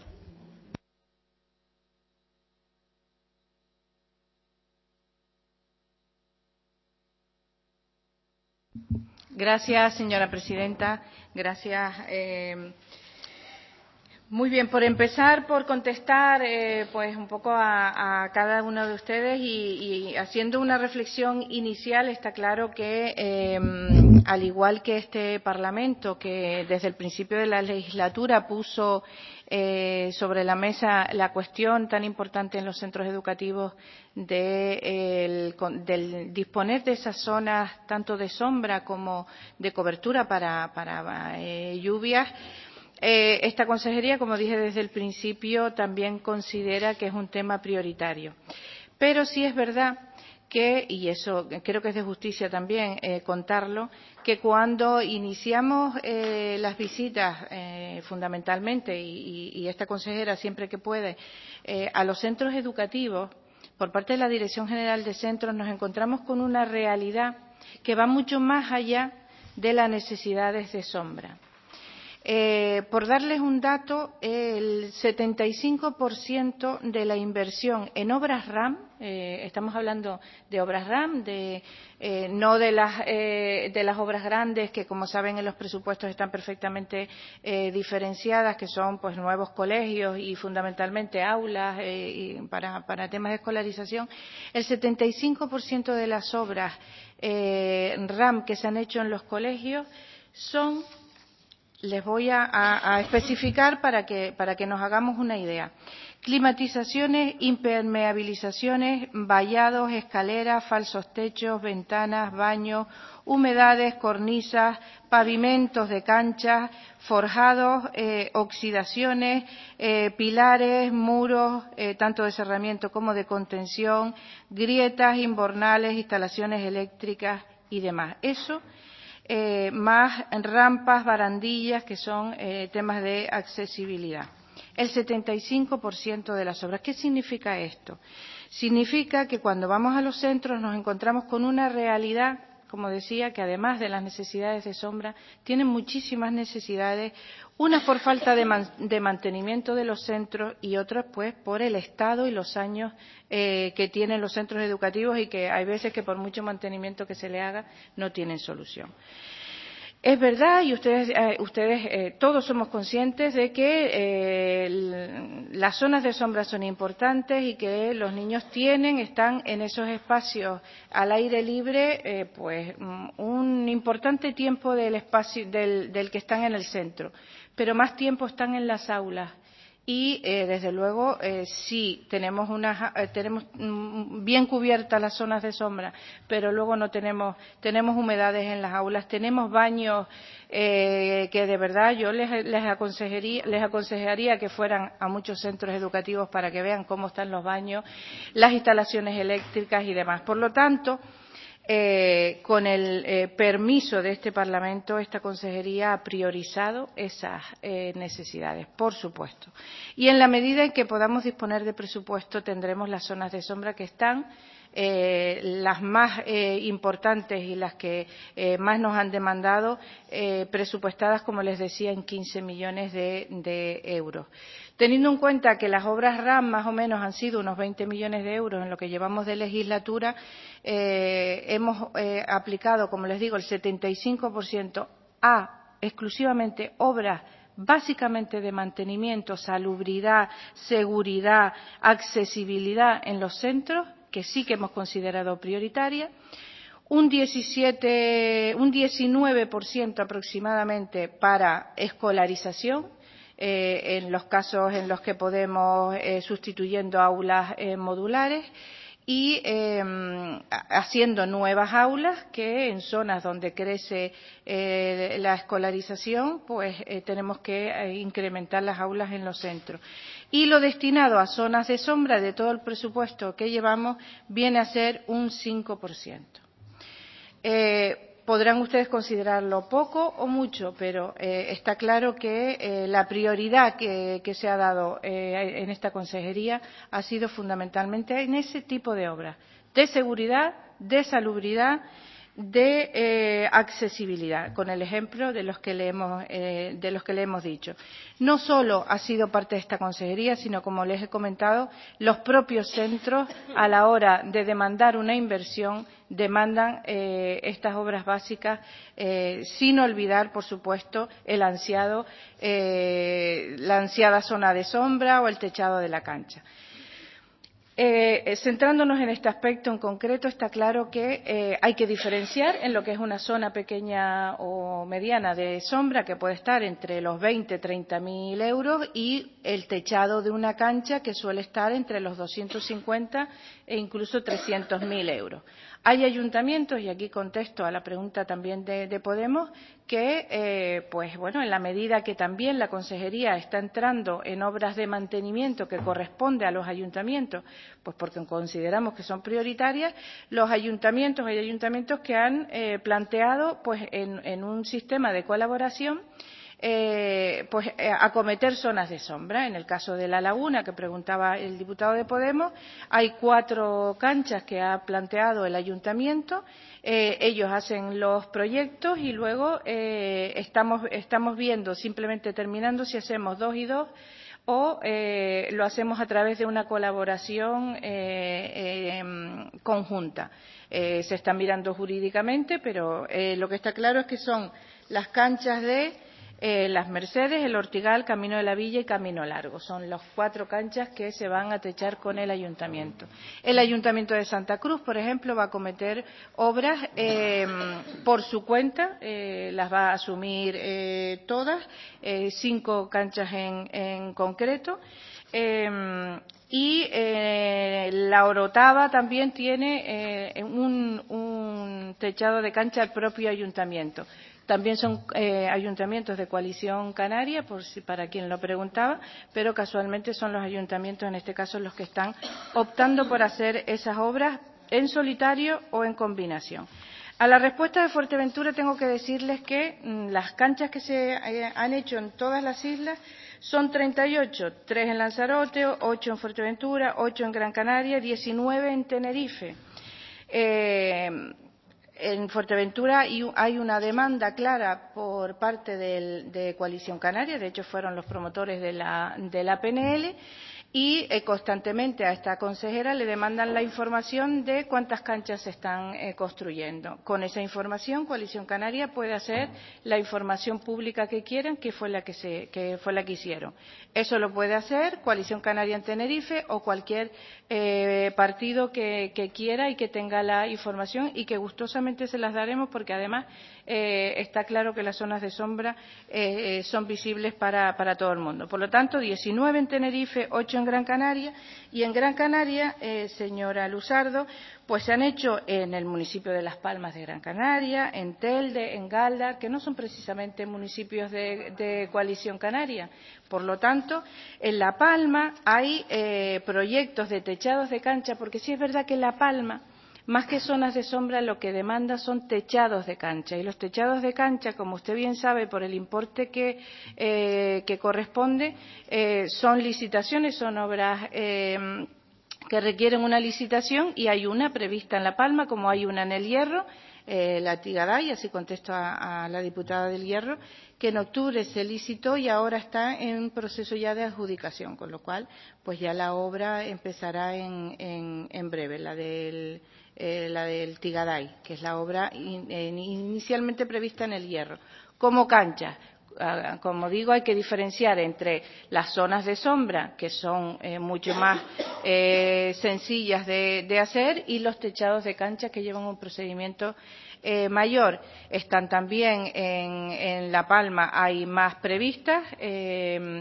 Gracias, señora presidenta. Gracias. Eh, muy bien, por empezar, por contestar eh, pues un poco a, a cada uno de ustedes y, y haciendo una reflexión inicial, está claro que, eh, al igual que este Parlamento, que desde el principio de la legislatura puso eh, sobre la mesa la cuestión tan importante en los centros educativos de el, del disponer de esas zonas tanto de sombra como de cobertura para, para eh, lluvias. Eh, esta consejería, como dije desde el principio, también considera que es un tema prioritario. Pero sí es verdad que, y eso creo que es de justicia también eh, contarlo, que cuando iniciamos eh, las visitas, eh, fundamentalmente, y, y, y esta consejera siempre que puede, eh, a los centros educativos, por parte de la Dirección General de Centros, nos encontramos con una realidad que va mucho más allá de las necesidades de sombra. Eh, por darles un dato, el setenta y cinco por ciento de la inversión en obras RAM, eh, estamos hablando de obras RAM, de, eh, no de las, eh, de las obras grandes que, como saben, en los presupuestos están perfectamente eh, diferenciadas, que son pues nuevos colegios y fundamentalmente aulas eh, y para, para temas de escolarización. El setenta y cinco por ciento de las obras eh, RAM que se han hecho en los colegios son, les voy a, a, a especificar para que, para que nos hagamos una idea. Climatizaciones, impermeabilizaciones, vallados, escaleras, falsos techos, ventanas, baños, humedades, cornisas, pavimentos de canchas, forjados, eh, oxidaciones, eh, pilares, muros, eh, tanto de cerramiento como de contención, grietas, invernales, instalaciones eléctricas y demás. Eso Eh, más rampas, barandillas, que son eh, temas de accesibilidad. El setenta y cinco por ciento de las obras. ¿Qué significa esto? Significa que cuando vamos a los centros nos encontramos con una realidad como decía, que además de las necesidades de sombra, tienen muchísimas necesidades, unas por falta de, man de mantenimiento de los centros y otras pues por el estado y los años eh, que tienen los centros educativos y que hay veces que por mucho mantenimiento que se le haga no tienen solución. Es verdad, y ustedes, eh, ustedes eh, todos somos conscientes de que eh, las zonas de sombra son importantes y que los niños tienen, están en esos espacios al aire libre, eh, pues un importante tiempo del espacio del, del que están en el centro, pero más tiempo están en las aulas. Y eh, desde luego eh, sí tenemos unas eh, tenemos mm, bien cubiertas las zonas de sombra, pero luego no tenemos tenemos humedades en las aulas, tenemos baños eh, que de verdad yo les les aconsejaría les aconsejaría que fueran a muchos centros educativos para que vean cómo están los baños, las instalaciones eléctricas y demás. Por lo tanto, Eh, con el eh, permiso de este Parlamento, esta consejería ha priorizado esas eh, necesidades, por supuesto. Y en la medida en que podamos disponer de presupuesto, tendremos las zonas de sombra que están, eh, las más eh, importantes y las que eh, más nos han demandado, eh, presupuestadas, como les decía, en quince millones de, de euros. Teniendo en cuenta que las obras R A M más o menos han sido unos veinte millones de euros en lo que llevamos de legislatura, eh, hemos eh, aplicado, como les digo, el setenta y cinco por ciento a exclusivamente obras básicamente de mantenimiento, salubridad, seguridad, accesibilidad en los centros, que sí que hemos considerado prioritaria, un diecisiete, un diecinueve por ciento aproximadamente para escolarización, Eh, en los casos en los que podemos eh, sustituyendo aulas eh, modulares y eh, haciendo nuevas aulas que en zonas donde crece eh, la escolarización pues eh, tenemos que eh, incrementar las aulas en los centros. Y lo destinado a zonas de sombra de todo el presupuesto que llevamos viene a ser un cinco por ciento. Eh, Podrán ustedes considerarlo poco o mucho, pero eh, está claro que eh, la prioridad que, que se ha dado eh, en esta consejería ha sido fundamentalmente en ese tipo de obras, de seguridad, de salubridad, de eh, accesibilidad, con el ejemplo de los que le hemos eh, de los que le hemos dicho. No solo ha sido parte de esta consejería, sino, como les he comentado, los propios centros, a la hora de demandar una inversión, demandan eh, estas obras básicas, eh, sin olvidar, por supuesto, el ansiado, eh, la ansiada zona de sombra o el techado de la cancha. Eh, centrándonos en este aspecto en concreto, está claro que eh, hay que diferenciar en lo que es una zona pequeña o mediana de sombra, que puede estar entre los veinte, treinta mil euros, y el techado de una cancha, que suele estar entre los doscientos cincuenta e incluso trescientos mil euros. Hay ayuntamientos, y aquí contesto a la pregunta también de, de Podemos, que, eh, pues bueno, en la medida que también la consejería está entrando en obras de mantenimiento que corresponde a los ayuntamientos, pues porque consideramos que son prioritarias, los ayuntamientos, hay ayuntamientos que han eh, planteado, pues en, en un sistema de colaboración, Eh, pues eh, acometer zonas de sombra. En el caso de La Laguna, que preguntaba el diputado de Podemos, hay cuatro canchas que ha planteado el ayuntamiento, eh, ellos hacen los proyectos y luego eh, estamos, estamos viendo, simplemente terminando, si hacemos dos y dos o eh, lo hacemos a través de una colaboración eh, eh, conjunta. Eh, se está mirando jurídicamente, pero eh, lo que está claro es que son las canchas de Eh, Las Mercedes, el Ortigal, Camino de la Villa y Camino Largo. Son las cuatro canchas que se van a techar con el ayuntamiento. El ayuntamiento de Santa Cruz, por ejemplo, va a acometer obras eh, por su cuenta, eh, las va a asumir eh, todas, eh, cinco canchas en, en concreto. Eh, y eh, la Orotava también tiene eh, un, un techado de cancha al propio ayuntamiento. También son eh, ayuntamientos de Coalición Canaria, por si, para quien lo preguntaba, pero casualmente son los ayuntamientos, en este caso, los que están optando por hacer esas obras en solitario o en combinación. A la respuesta de Fuerteventura tengo que decirles que mmm, las canchas que se eh, han hecho en todas las islas son treinta y ocho, tres en Lanzarote, ocho en Fuerteventura, ocho en Gran Canaria, diecinueve en Tenerife. Eh, en Fuerteventura hay una demanda clara por parte del, de Coalición Canaria, de hecho fueron los promotores de la, de la P N L, y eh, constantemente a esta consejera le demandan la información de cuántas canchas se están eh, construyendo. Con esa información, Coalición Canaria puede hacer la información pública que quieran, que fue la que, se, que fue la que hicieron. Eso lo puede hacer Coalición Canaria en Tenerife o cualquier eh, partido que, que quiera y que tenga la información, y que gustosamente se las daremos, porque además eh, está claro que las zonas de sombra eh, son visibles para, para todo el mundo. Por lo tanto, diecinueve en Tenerife, ocho en Gran Canaria, y en Gran Canaria, eh, señora Luzardo, pues se han hecho en el municipio de Las Palmas de Gran Canaria, en Telde, en Galdar, que no son precisamente municipios de, de Coalición Canaria. Por lo tanto, en La Palma hay eh, proyectos de techados de cancha, porque sí es verdad que en La Palma, más que zonas de sombra, lo que demanda son techados de cancha. Y los techados de cancha, como usted bien sabe, por el importe que, eh, que corresponde, eh, son licitaciones, son obras eh, que requieren una licitación, y hay una prevista en La Palma, como hay una en El Hierro, eh, la Tigaday, así contesto a, a la diputada del Hierro, que en octubre se licitó y ahora está en proceso ya de adjudicación, con lo cual pues ya la obra empezará en, en, en breve, la del Eh, la del Tigaday, que es la obra in, eh, inicialmente prevista en El Hierro. Como cancha, eh, como digo, hay que diferenciar entre las zonas de sombra, que son eh, mucho más eh, sencillas de, de hacer, y los techados de cancha, que llevan un procedimiento eh, mayor. Están también en, en La Palma, hay más previstas. Eh,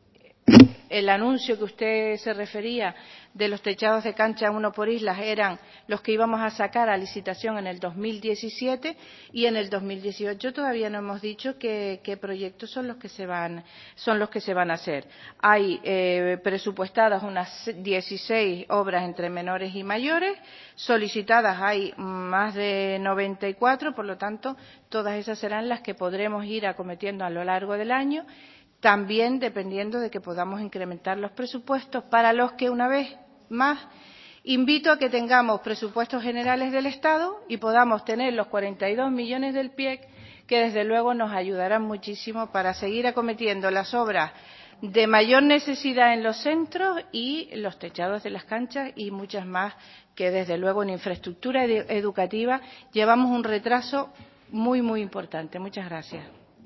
el anuncio que usted se refería de los techados de cancha uno por islas eran los que íbamos a sacar a licitación en el dos mil diecisiete, y en el dos mil dieciocho todavía no hemos dicho qué, qué proyectos son los que se van son los que se van a hacer. Hay eh, presupuestadas unas dieciséis obras entre menores y mayores, solicitadas hay más de noventa y cuatro, por lo tanto todas esas serán las que podremos ir acometiendo a lo largo del año, también dependiendo de que podamos incrementar los presupuestos, para los que, una vez más, invito a que tengamos presupuestos generales del Estado y podamos tener los cuarenta y dos millones del P I E C, que desde luego nos ayudarán muchísimo para seguir acometiendo las obras de mayor necesidad en los centros y los techados de las canchas, y muchas más que desde luego en infraestructura ed- educativa llevamos un retraso muy, muy importante. Muchas gracias.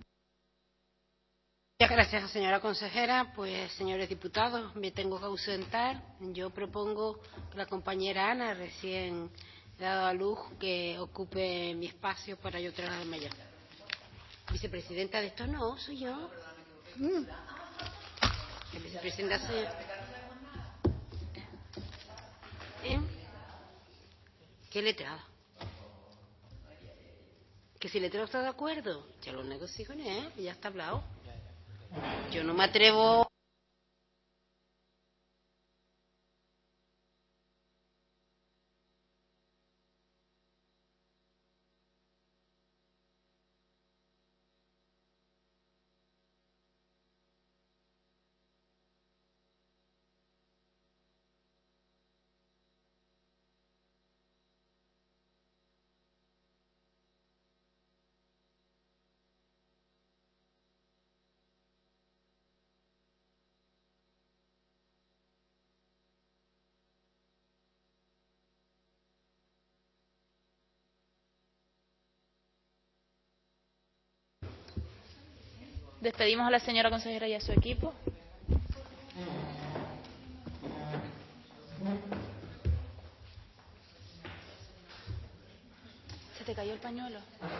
Muchas gracias, señora consejera. Pues, señores diputados, me tengo que ausentar. Yo propongo que la compañera Ana, recién dado a luz, que ocupe mi espacio para yo trasladarme allá. Vicepresidenta de esto no, soy yo. Mm. La vicepresidenta soy yo. ¿Eh? ¿Qué letrada? Que si letrado está de acuerdo, ya lo negocio con él, ya está hablado. Yo no me atrevo. Despedimos a la señora consejera y a su equipo. ¿Se te cayó el pañuelo?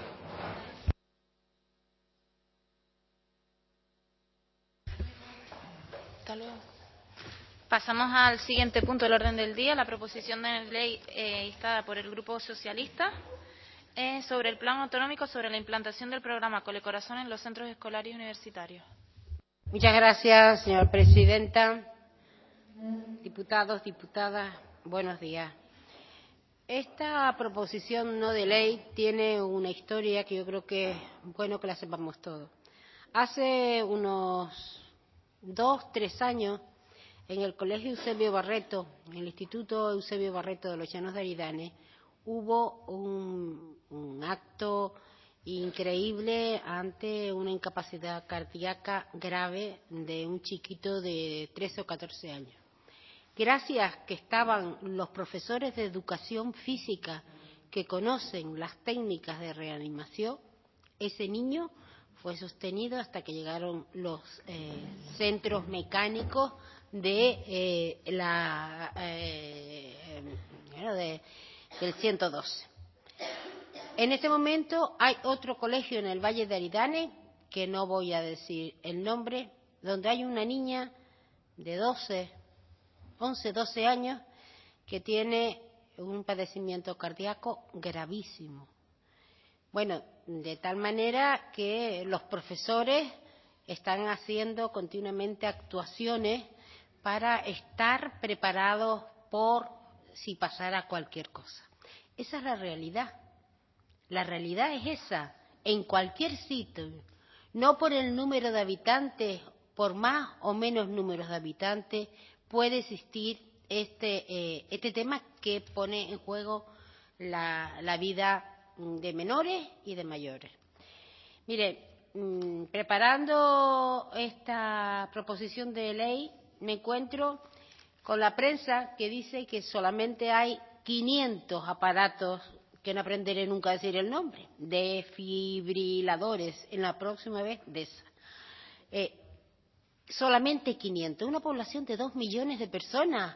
Hasta luego. Pasamos al siguiente punto del orden del día, la proposición de ley eh, instada por el Grupo Socialista eh, sobre el Plan Autonómico sobre la implantación del programa Cole Corazón en los centros escolares y universitarios. Muchas gracias, señora presidenta. Diputados, diputadas, buenos días. Esta proposición no de ley tiene una historia que yo creo que es bueno que la sepamos todos. Hace unos dos, tres años, en el Colegio Eusebio Barreto, en el Instituto Eusebio Barreto de los Llanos de Aridane, hubo un, un acto increíble ante una incapacidad cardíaca grave de un chiquito de trece o catorce años. Gracias que estaban los profesores de educación física que conocen las técnicas de reanimación, ese niño fue sostenido hasta que llegaron los eh, centros mecánicos de eh, la eh, bueno, de, del ciento doce. En este momento hay otro colegio en el Valle de Aridane, que no voy a decir el nombre, donde hay una niña de doce, once, doce años que tiene un padecimiento cardíaco gravísimo. Bueno, de tal manera que los profesores están haciendo continuamente actuaciones para estar preparados por si pasara cualquier cosa. Esa es la realidad. La realidad es esa, en cualquier sitio, no por el número de habitantes, por más o menos números de habitantes, puede existir este, eh, este tema que pone en juego la, la vida de menores y de mayores. Mire, mmm, preparando esta proposición de ley me encuentro con la prensa que dice que solamente hay quinientos aparatos, que no aprenderé nunca a decir el nombre, desfibriladores en la próxima vez de esa. Eh, solamente quinientos, una población de dos millones de personas,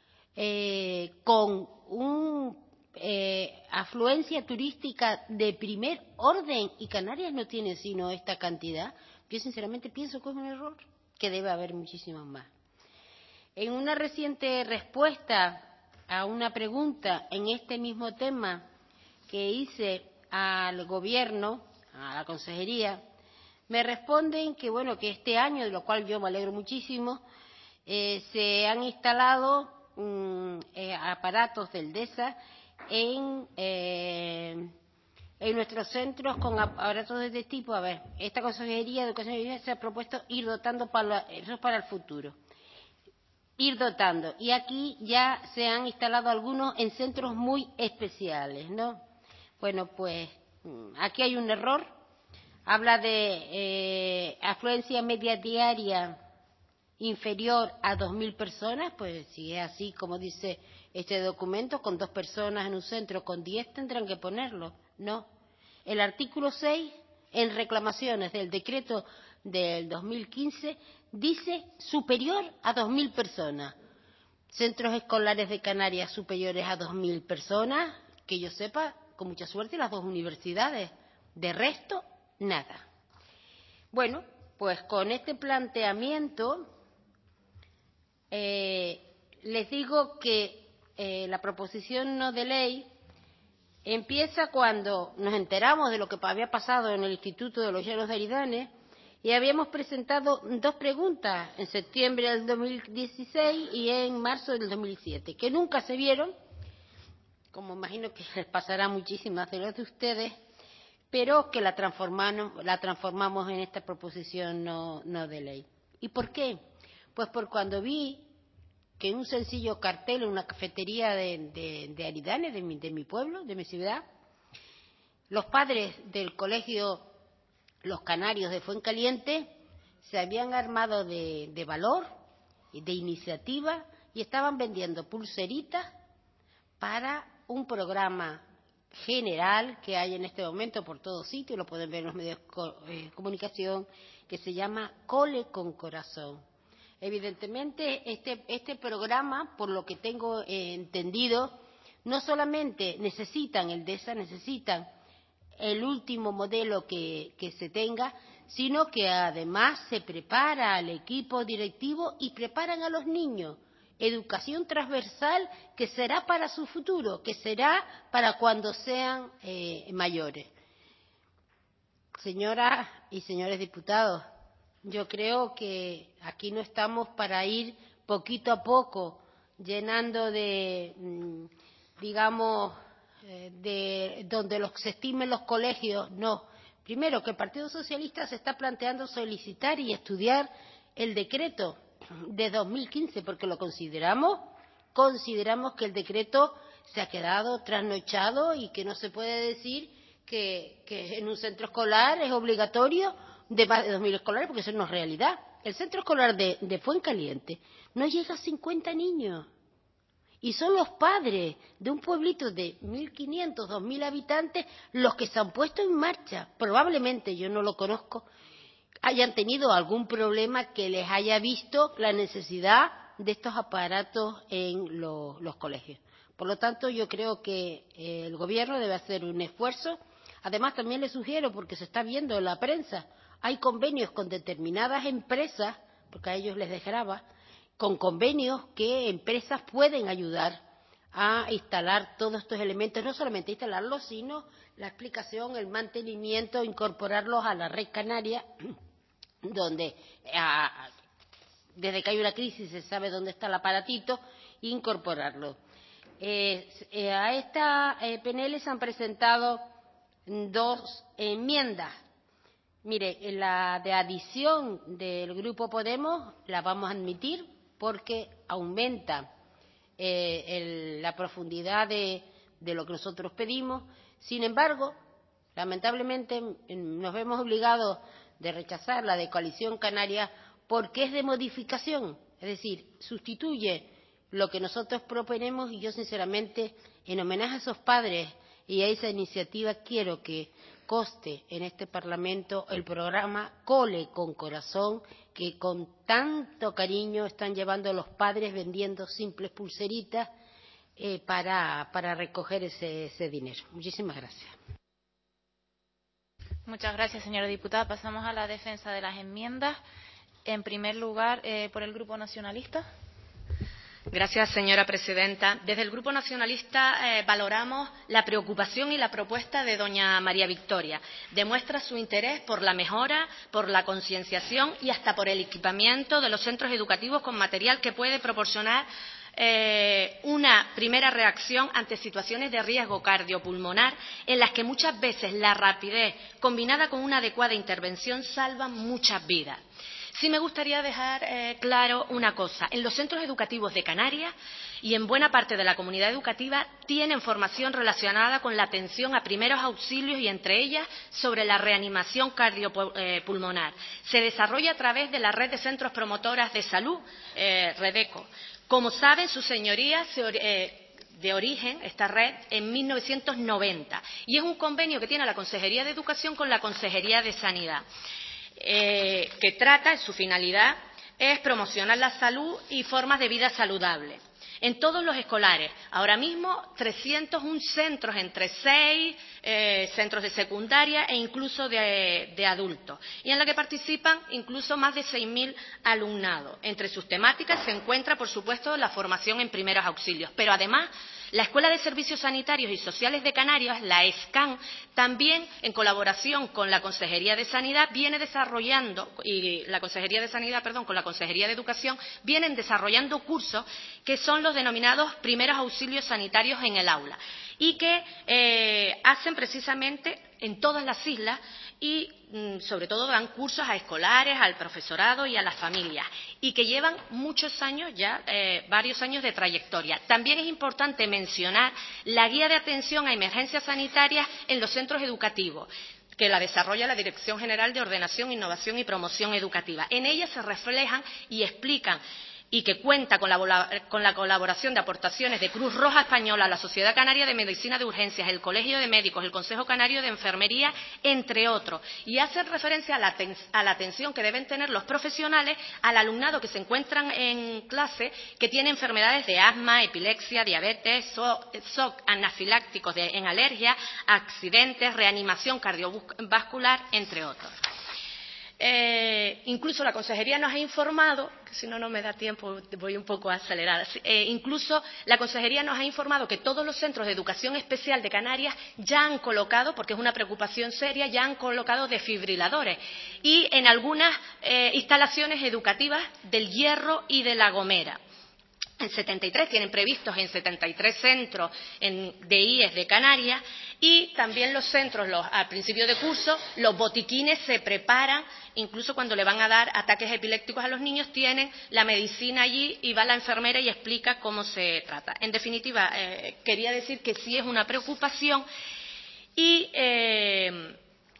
eh, con un eh, afluencia turística de primer orden, y Canarias no tiene sino esta cantidad. Yo sinceramente pienso que es un error, que debe haber muchísimas más. En una reciente respuesta a una pregunta en este mismo tema que hice al Gobierno, a la Consejería, me responden que, bueno, que este año, de lo cual yo me alegro muchísimo, eh, se han instalado um, eh, aparatos del DESA en, eh, en nuestros centros con aparatos de este tipo. A ver, esta Consejería de Educación y Vivienda se ha propuesto ir dotando para, eso es para el futuro. Ir dotando. Y aquí ya se han instalado algunos en centros muy especiales, ¿no? Bueno, pues aquí hay un error. Habla de eh, afluencia media diaria inferior a dos mil personas. Pues si es así como dice este documento, con dos personas en un centro, con diez tendrán que ponerlo. No. El artículo seis, en reclamaciones del decreto del dos mil quince, dice superior a dos mil personas. Centros escolares de Canarias superiores a dos mil personas, que yo sepa, con mucha suerte, las dos universidades. De resto, nada. Bueno, pues con este planteamiento eh, les digo que eh, la proposición no de ley empieza cuando nos enteramos de lo que había pasado en el Instituto de los Llanos de Aridane y habíamos presentado dos preguntas en septiembre del dos mil dieciséis y en marzo del dos mil diecisiete, que nunca se vieron, como imagino que les pasará a muchísimas de los de ustedes, pero que la transformamos, la transformamos en esta proposición no, no de ley. ¿Y por qué? Pues por cuando vi que en un sencillo cartel en una cafetería de, de, de Aridane, de mi, de mi pueblo, de mi ciudad, los padres del colegio Los Canarios de Fuencaliente se habían armado de, de valor y de iniciativa y estaban vendiendo pulseritas para un programa general que hay en este momento por todos sitios, lo pueden ver en los medios de comunicación, que se llama Cole con Corazón. Evidentemente, este, este programa, por lo que tengo eh, entendido, no solamente necesitan el DESA, necesitan el último modelo que, que se tenga, sino que además se prepara al equipo directivo y preparan a los niños. Educación transversal que será para su futuro, que será para cuando sean eh, mayores. Señoras y señores diputados, yo creo que aquí no estamos para ir poquito a poco llenando de, digamos, de donde los, se estimen los colegios. No. Primero, que el Partido Socialista se está planteando solicitar y estudiar el decreto de dos mil quince, porque lo consideramos, consideramos que el decreto se ha quedado trasnochado y que no se puede decir que, que en un centro escolar es obligatorio de más de dos mil escolares, porque eso no es realidad. El centro escolar de, de Fuencaliente no llega a cincuenta niños. Y son los padres de un pueblito de mil quinientos, dos mil habitantes los que se han puesto en marcha. Probablemente, yo no lo conozco, hayan tenido algún problema que les haya visto la necesidad de estos aparatos en lo, los colegios. Por lo tanto, yo creo que eh, el Gobierno debe hacer un esfuerzo. Además, también le sugiero, porque se está viendo en la prensa, hay convenios con determinadas empresas, porque a ellos les desgrava, con convenios que empresas pueden ayudar a instalar todos estos elementos, no solamente instalarlos, sino la explicación, el mantenimiento, incorporarlos a la red canaria, donde a, desde que hay una crisis se sabe dónde está el aparatito, e incorporarlo. Eh, eh, a esta eh, P N L se han presentado dos enmiendas. Mire, la de adición del Grupo Podemos la vamos a admitir porque aumenta eh, el, la profundidad de, de lo que nosotros pedimos. Sin embargo, lamentablemente nos vemos obligados de rechazar la de Coalición Canaria porque es de modificación, es decir, sustituye lo que nosotros proponemos y yo sinceramente, en homenaje a esos padres y a esa iniciativa, quiero que conste en este Parlamento el programa Cole con Corazón, que con tanto cariño están llevando los padres vendiendo simples pulseritas eh, para, para recoger ese, ese dinero. Muchísimas gracias. Muchas gracias, señora diputada. Pasamos a la defensa de las enmiendas. En primer lugar, eh, por el Grupo Nacionalista. Gracias, señora presidenta. Desde el Grupo Nacionalista eh, valoramos la preocupación y la propuesta de doña María Victoria. Demuestra su interés por la mejora, por la concienciación y hasta por el equipamiento de los centros educativos con material que puede proporcionar eh, una primera reacción ante situaciones de riesgo cardiopulmonar en las que muchas veces la rapidez combinada con una adecuada intervención salvan muchas vidas. Sí me gustaría dejar eh, claro una cosa. En los centros educativos de Canarias y en buena parte de la comunidad educativa tienen formación relacionada con la atención a primeros auxilios y entre ellas sobre la reanimación cardiopulmonar. Se desarrolla a través de la red de centros promotoras de salud, eh, Redeco. Como saben sus señorías, se, eh, de origen, esta red, en mil novecientos noventa. Y es un convenio que tiene la Consejería de Educación con la Consejería de Sanidad. Eh, que trata, en su finalidad, es promocionar la salud y formas de vida saludable en todos los escolares. Ahora mismo, trescientos uno centros entre seis eh, centros de secundaria e incluso de, de adultos, y en la que participan incluso más de seis mil alumnados. Entre sus temáticas se encuentra, por supuesto, la formación en primeros auxilios, pero además la Escuela de Servicios Sanitarios y Sociales de Canarias, la ESCAN, también en colaboración con la Consejería de Sanidad, viene desarrollando, y la Consejería de Sanidad, perdón, con la Consejería de Educación, vienen desarrollando cursos que son los denominados primeros auxilios sanitarios en el aula y que eh, hacen precisamente en todas las islas y mm, sobre todo dan cursos a escolares, al profesorado y a las familias y que llevan muchos años ya, eh, varios años de trayectoria. También es importante mencionar la guía de atención a emergencias sanitarias en los centros educativos, que la desarrolla la Dirección General de Ordenación, Innovación y Promoción Educativa. En ella se reflejan y explican y que cuenta con la, con la colaboración de aportaciones de Cruz Roja Española, la Sociedad Canaria de Medicina de Urgencias, el Colegio de Médicos, el Consejo Canario de Enfermería, entre otros, y hacen referencia a la, a la atención que deben tener los profesionales al alumnado que se encuentran en clase que tiene enfermedades de asma, epilepsia, diabetes, shock anafilácticos de, en alergia, accidentes, reanimación cardiovascular, entre otros. Eh, incluso la Consejería nos ha informado, que si no, no me da tiempo, voy un poco acelerada, eh, incluso la Consejería nos ha informado que todos los centros de educación especial de Canarias ya han colocado, porque es una preocupación seria, ya han colocado desfibriladores y en algunas eh, instalaciones educativas del Hierro y de La Gomera. En setenta y tres tienen previstos en setenta y tres centros en, de I E S de Canarias y también los centros, los, al principio de curso, los botiquines se preparan, incluso cuando le van a dar ataques epilépticos a los niños, tienen la medicina allí y va la enfermera y explica cómo se trata. En definitiva, eh, quería decir que sí es una preocupación Y eh,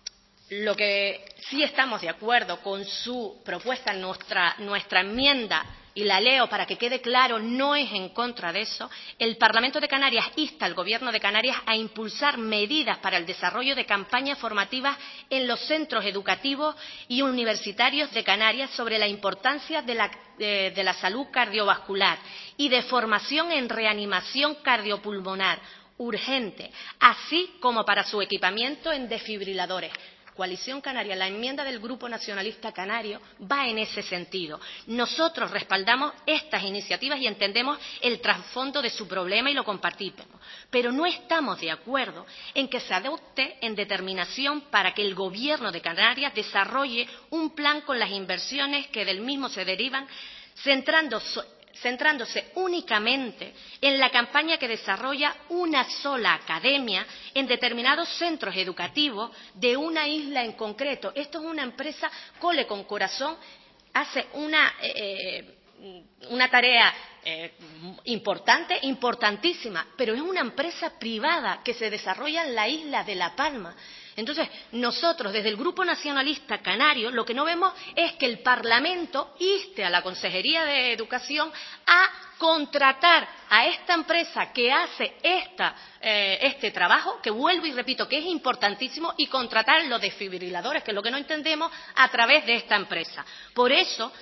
lo que sí estamos de acuerdo con su propuesta, nuestra, nuestra enmienda, y la leo para que quede claro, no es en contra de eso. El Parlamento de Canarias insta al Gobierno de Canarias a impulsar medidas para el desarrollo de campañas formativas en los centros educativos y universitarios de Canarias sobre la importancia de la, eh, de la salud cardiovascular y de formación en reanimación cardiopulmonar urgente, así como para su equipamiento en desfibriladores. Coalición Canaria, la enmienda del Grupo Nacionalista Canario va en ese sentido. Nosotros respaldamos estas iniciativas y entendemos el trasfondo de su problema y lo compartimos, pero no estamos de acuerdo en que se adopte en determinación para que el Gobierno de Canarias desarrolle un plan con las inversiones que del mismo se derivan, centrándose centrándose únicamente en la campaña que desarrolla una sola academia en determinados centros educativos de una isla en concreto. Esto es una empresa Cole con Corazón, hace una, eh, una tarea eh, importante, importantísima, pero es una empresa privada que se desarrolla en la isla de La Palma. Entonces, nosotros, desde el Grupo Nacionalista Canario, lo que no vemos es que el Parlamento inste a la Consejería de Educación a contratar a esta empresa que hace esta, eh, este trabajo, que vuelvo y repito que es importantísimo, y contratar los desfibriladores, que es lo que no entendemos, a través de esta empresa. Por eso,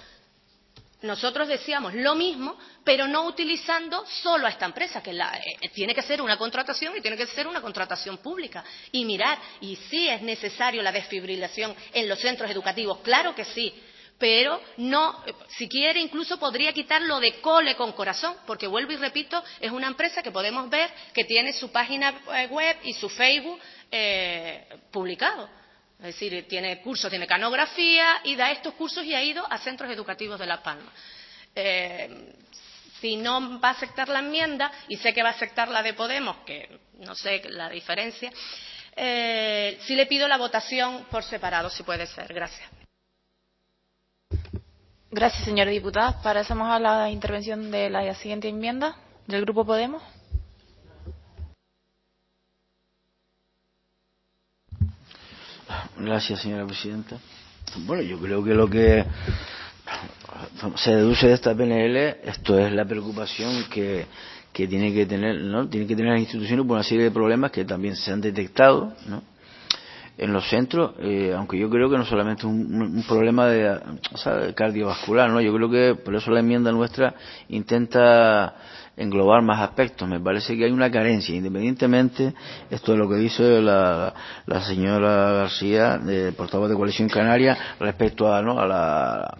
nosotros decíamos lo mismo, pero no utilizando solo a esta empresa, que la, eh, tiene que ser una contratación y tiene que ser una contratación pública. Y mirar, y sí es necesario la desfibrilación en los centros educativos, claro que sí, pero no, si quiere incluso podría quitar lo de Cole con Corazón, porque vuelvo y repito, es una empresa que podemos ver que tiene su página web y su Facebook eh, publicado. Es decir, tiene cursos de mecanografía y da estos cursos y ha ido a centros educativos de La Palma. Eh, si no va a aceptar la enmienda, y sé que va a aceptar la de Podemos, que no sé la diferencia, eh, sí le pido la votación por separado, si puede ser. Gracias. Gracias, señora diputada. Pasamos a la intervención de la siguiente enmienda del Grupo Podemos. Gracias, señora presidenta. Bueno, yo creo que lo que se deduce de esta P N L, esto es la preocupación que, que tiene que tener, ¿no? Tienen que tener las instituciones por una serie de problemas que también se han detectado, ¿no?, en los centros, eh, aunque yo creo que no solamente es un, un problema de, o sea, de cardiovascular, ¿no? Yo creo que por eso la enmienda nuestra intenta englobar más aspectos. Me parece que hay una carencia, independientemente, esto es lo que dice la, la señora García, de portavoz de Coalición Canaria, respecto a, ¿no?, a la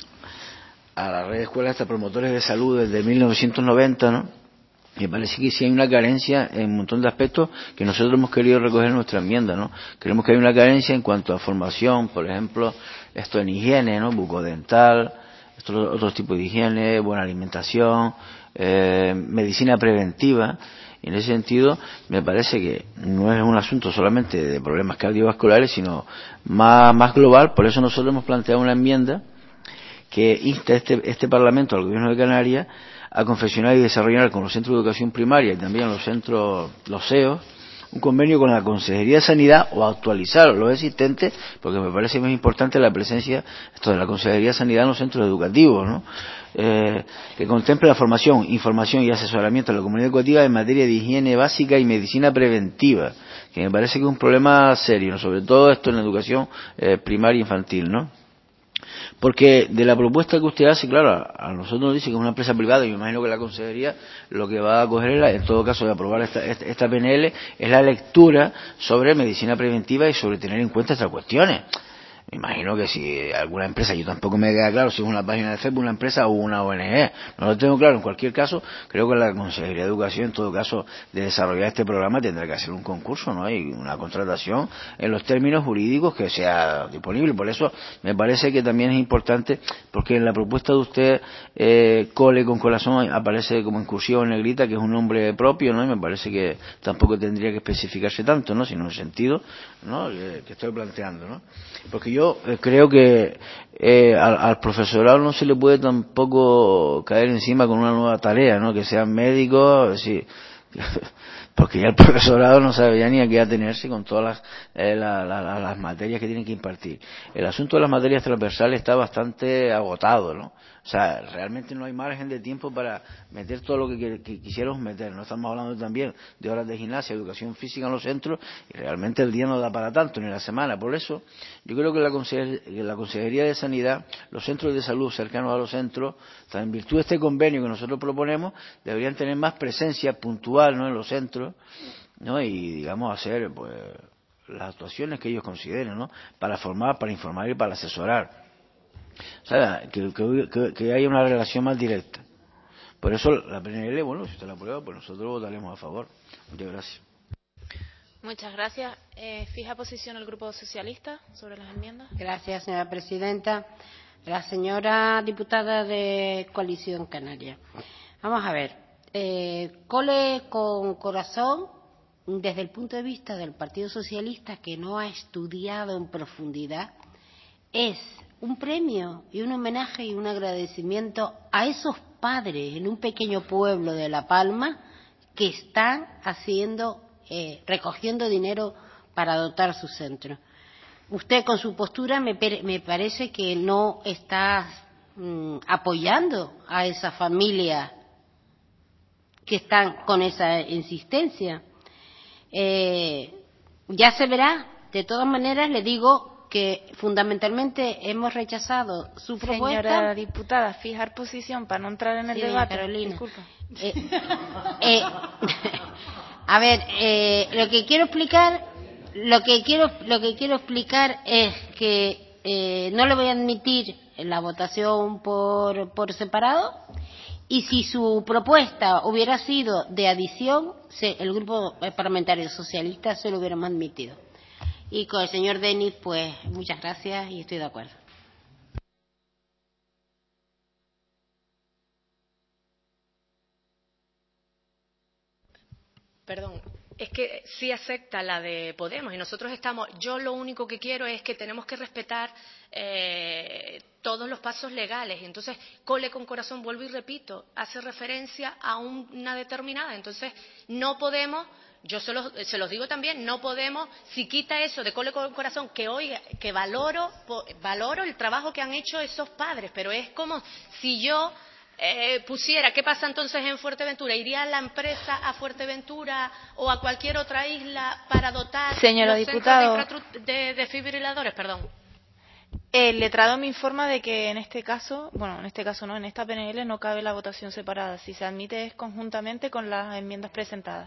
a la red de escuelas de promotores de salud desde mil novecientos noventa, ¿no? Me parece que sí hay una carencia en un montón de aspectos que nosotros hemos querido recoger en nuestra enmienda, ¿no? Creemos que hay una carencia en cuanto a formación, por ejemplo, esto en higiene, ¿no?, bucodental, estos otros tipos de higiene, buena alimentación, eh, medicina preventiva. Y en ese sentido, me parece que no es un asunto solamente de problemas cardiovasculares, sino más, más global. Por eso nosotros hemos planteado una enmienda que insta este, este Parlamento al Gobierno de Canarias a confeccionar y desarrollar con los centros de educación primaria y también los centros, los C E O, un convenio con la Consejería de Sanidad, o actualizar los existentes, porque me parece más importante la presencia esto de la Consejería de Sanidad en los centros educativos, ¿no? Eh, que contemple la formación, información y asesoramiento a la comunidad educativa en materia de higiene básica y medicina preventiva, que me parece que es un problema serio, ¿no?, sobre todo esto en la educación eh, primaria e infantil, ¿no? Porque de la propuesta que usted hace, claro, a nosotros nos dice que es una empresa privada, y me imagino que la Consejería lo que va a coger es, la, en todo caso, de aprobar esta, esta, esta P N L, es la lectura sobre medicina preventiva y sobre tener en cuenta estas cuestiones. Me imagino que si alguna empresa, yo tampoco me queda claro si es una página de Facebook, una empresa o una O N G, no lo tengo claro. En cualquier caso, creo que la Consejería de Educación, en todo caso, de desarrollar este programa, tendrá que hacer un concurso, ¿no?, y una contratación en los términos jurídicos que sea disponible. Por eso me parece que también es importante, porque en la propuesta de usted, eh, Cole con Corazón, aparece como incursión en negrita, que es un nombre propio, ¿no?, y me parece que tampoco tendría que especificarse tanto, ¿no?, sino en el sentido, ¿no?, que, que estoy planteando, ¿no? Porque yo eh, creo que eh, al, al profesorado no se le puede tampoco caer encima con una nueva tarea, ¿no?, que sean médicos, sí, porque ya el profesorado no sabía ni a qué atenerse con todas las, eh, la, la, la, las materias que tienen que impartir. El asunto de las materias transversales está bastante agotado, ¿no? O sea, realmente no hay margen de tiempo para meter todo lo que, que, que quisiéramos meter. No estamos hablando también de horas de gimnasia, educación física en los centros, y realmente el día no da para tanto, ni la semana. Por eso, yo creo que la, consejer, que la Consejería de Sanidad, los centros de salud cercanos a los centros, en virtud de este convenio que nosotros proponemos, deberían tener más presencia puntual, ¿no?, en los centros, ¿no?, y, digamos, hacer pues las actuaciones que ellos consideren, ¿no?, para formar, para informar y para asesorar. O sea, que, que, que haya una relación más directa. Por eso la P N L, bueno, si usted la aprueba, pues nosotros votaremos a favor. Muchas gracias. Muchas gracias. Eh, ¿Fija posición el Grupo Socialista sobre las enmiendas? Gracias, señora presidenta. La señora diputada de Coalición Canaria. Vamos a ver. Eh, cole con corazón, desde el punto de vista del Partido Socialista, que no ha estudiado en profundidad, es un premio y un homenaje y un agradecimiento a esos padres en un pequeño pueblo de La Palma que están haciendo, eh, recogiendo dinero para dotar su centro. Usted con su postura me, me parece que no está mm, apoyando a esa familia que están con esa insistencia. Eh, ya se verá. De todas maneras, le digo que fundamentalmente hemos rechazado su propuesta. Señora diputada, fijar posición para no entrar en el sí, debate. Carolina. Disculpa. Eh, eh, a ver, eh, lo que quiero explicar, lo que quiero, lo que quiero explicar es que eh, no le voy a admitir la votación por, por separado, y si su propuesta hubiera sido de adición, se, el grupo parlamentario socialista se lo hubiéramos admitido. Y con el señor Denis, pues muchas gracias y estoy de acuerdo. Perdón, es que sí acepta la de Podemos y nosotros estamos, yo lo único que quiero es que tenemos que respetar eh, todos los pasos legales. Entonces, cole con corazón, vuelvo y repito, hace referencia a una determinada. Entonces, no podemos, yo se los, se los digo también, no podemos, si quita eso de cole con corazón, que oiga, que valoro, valoro el trabajo que han hecho esos padres, pero es como si yo Eh, pusiera, ¿qué pasa entonces en Fuerteventura? ¿Iría la empresa a Fuerteventura o a cualquier otra isla para dotar Señora los diputado, centros de, de desfibriladores? Perdón. El letrado me informa de que en este caso, bueno, en este caso no, en esta P N L no cabe la votación separada. Si se admite es conjuntamente con las enmiendas presentadas.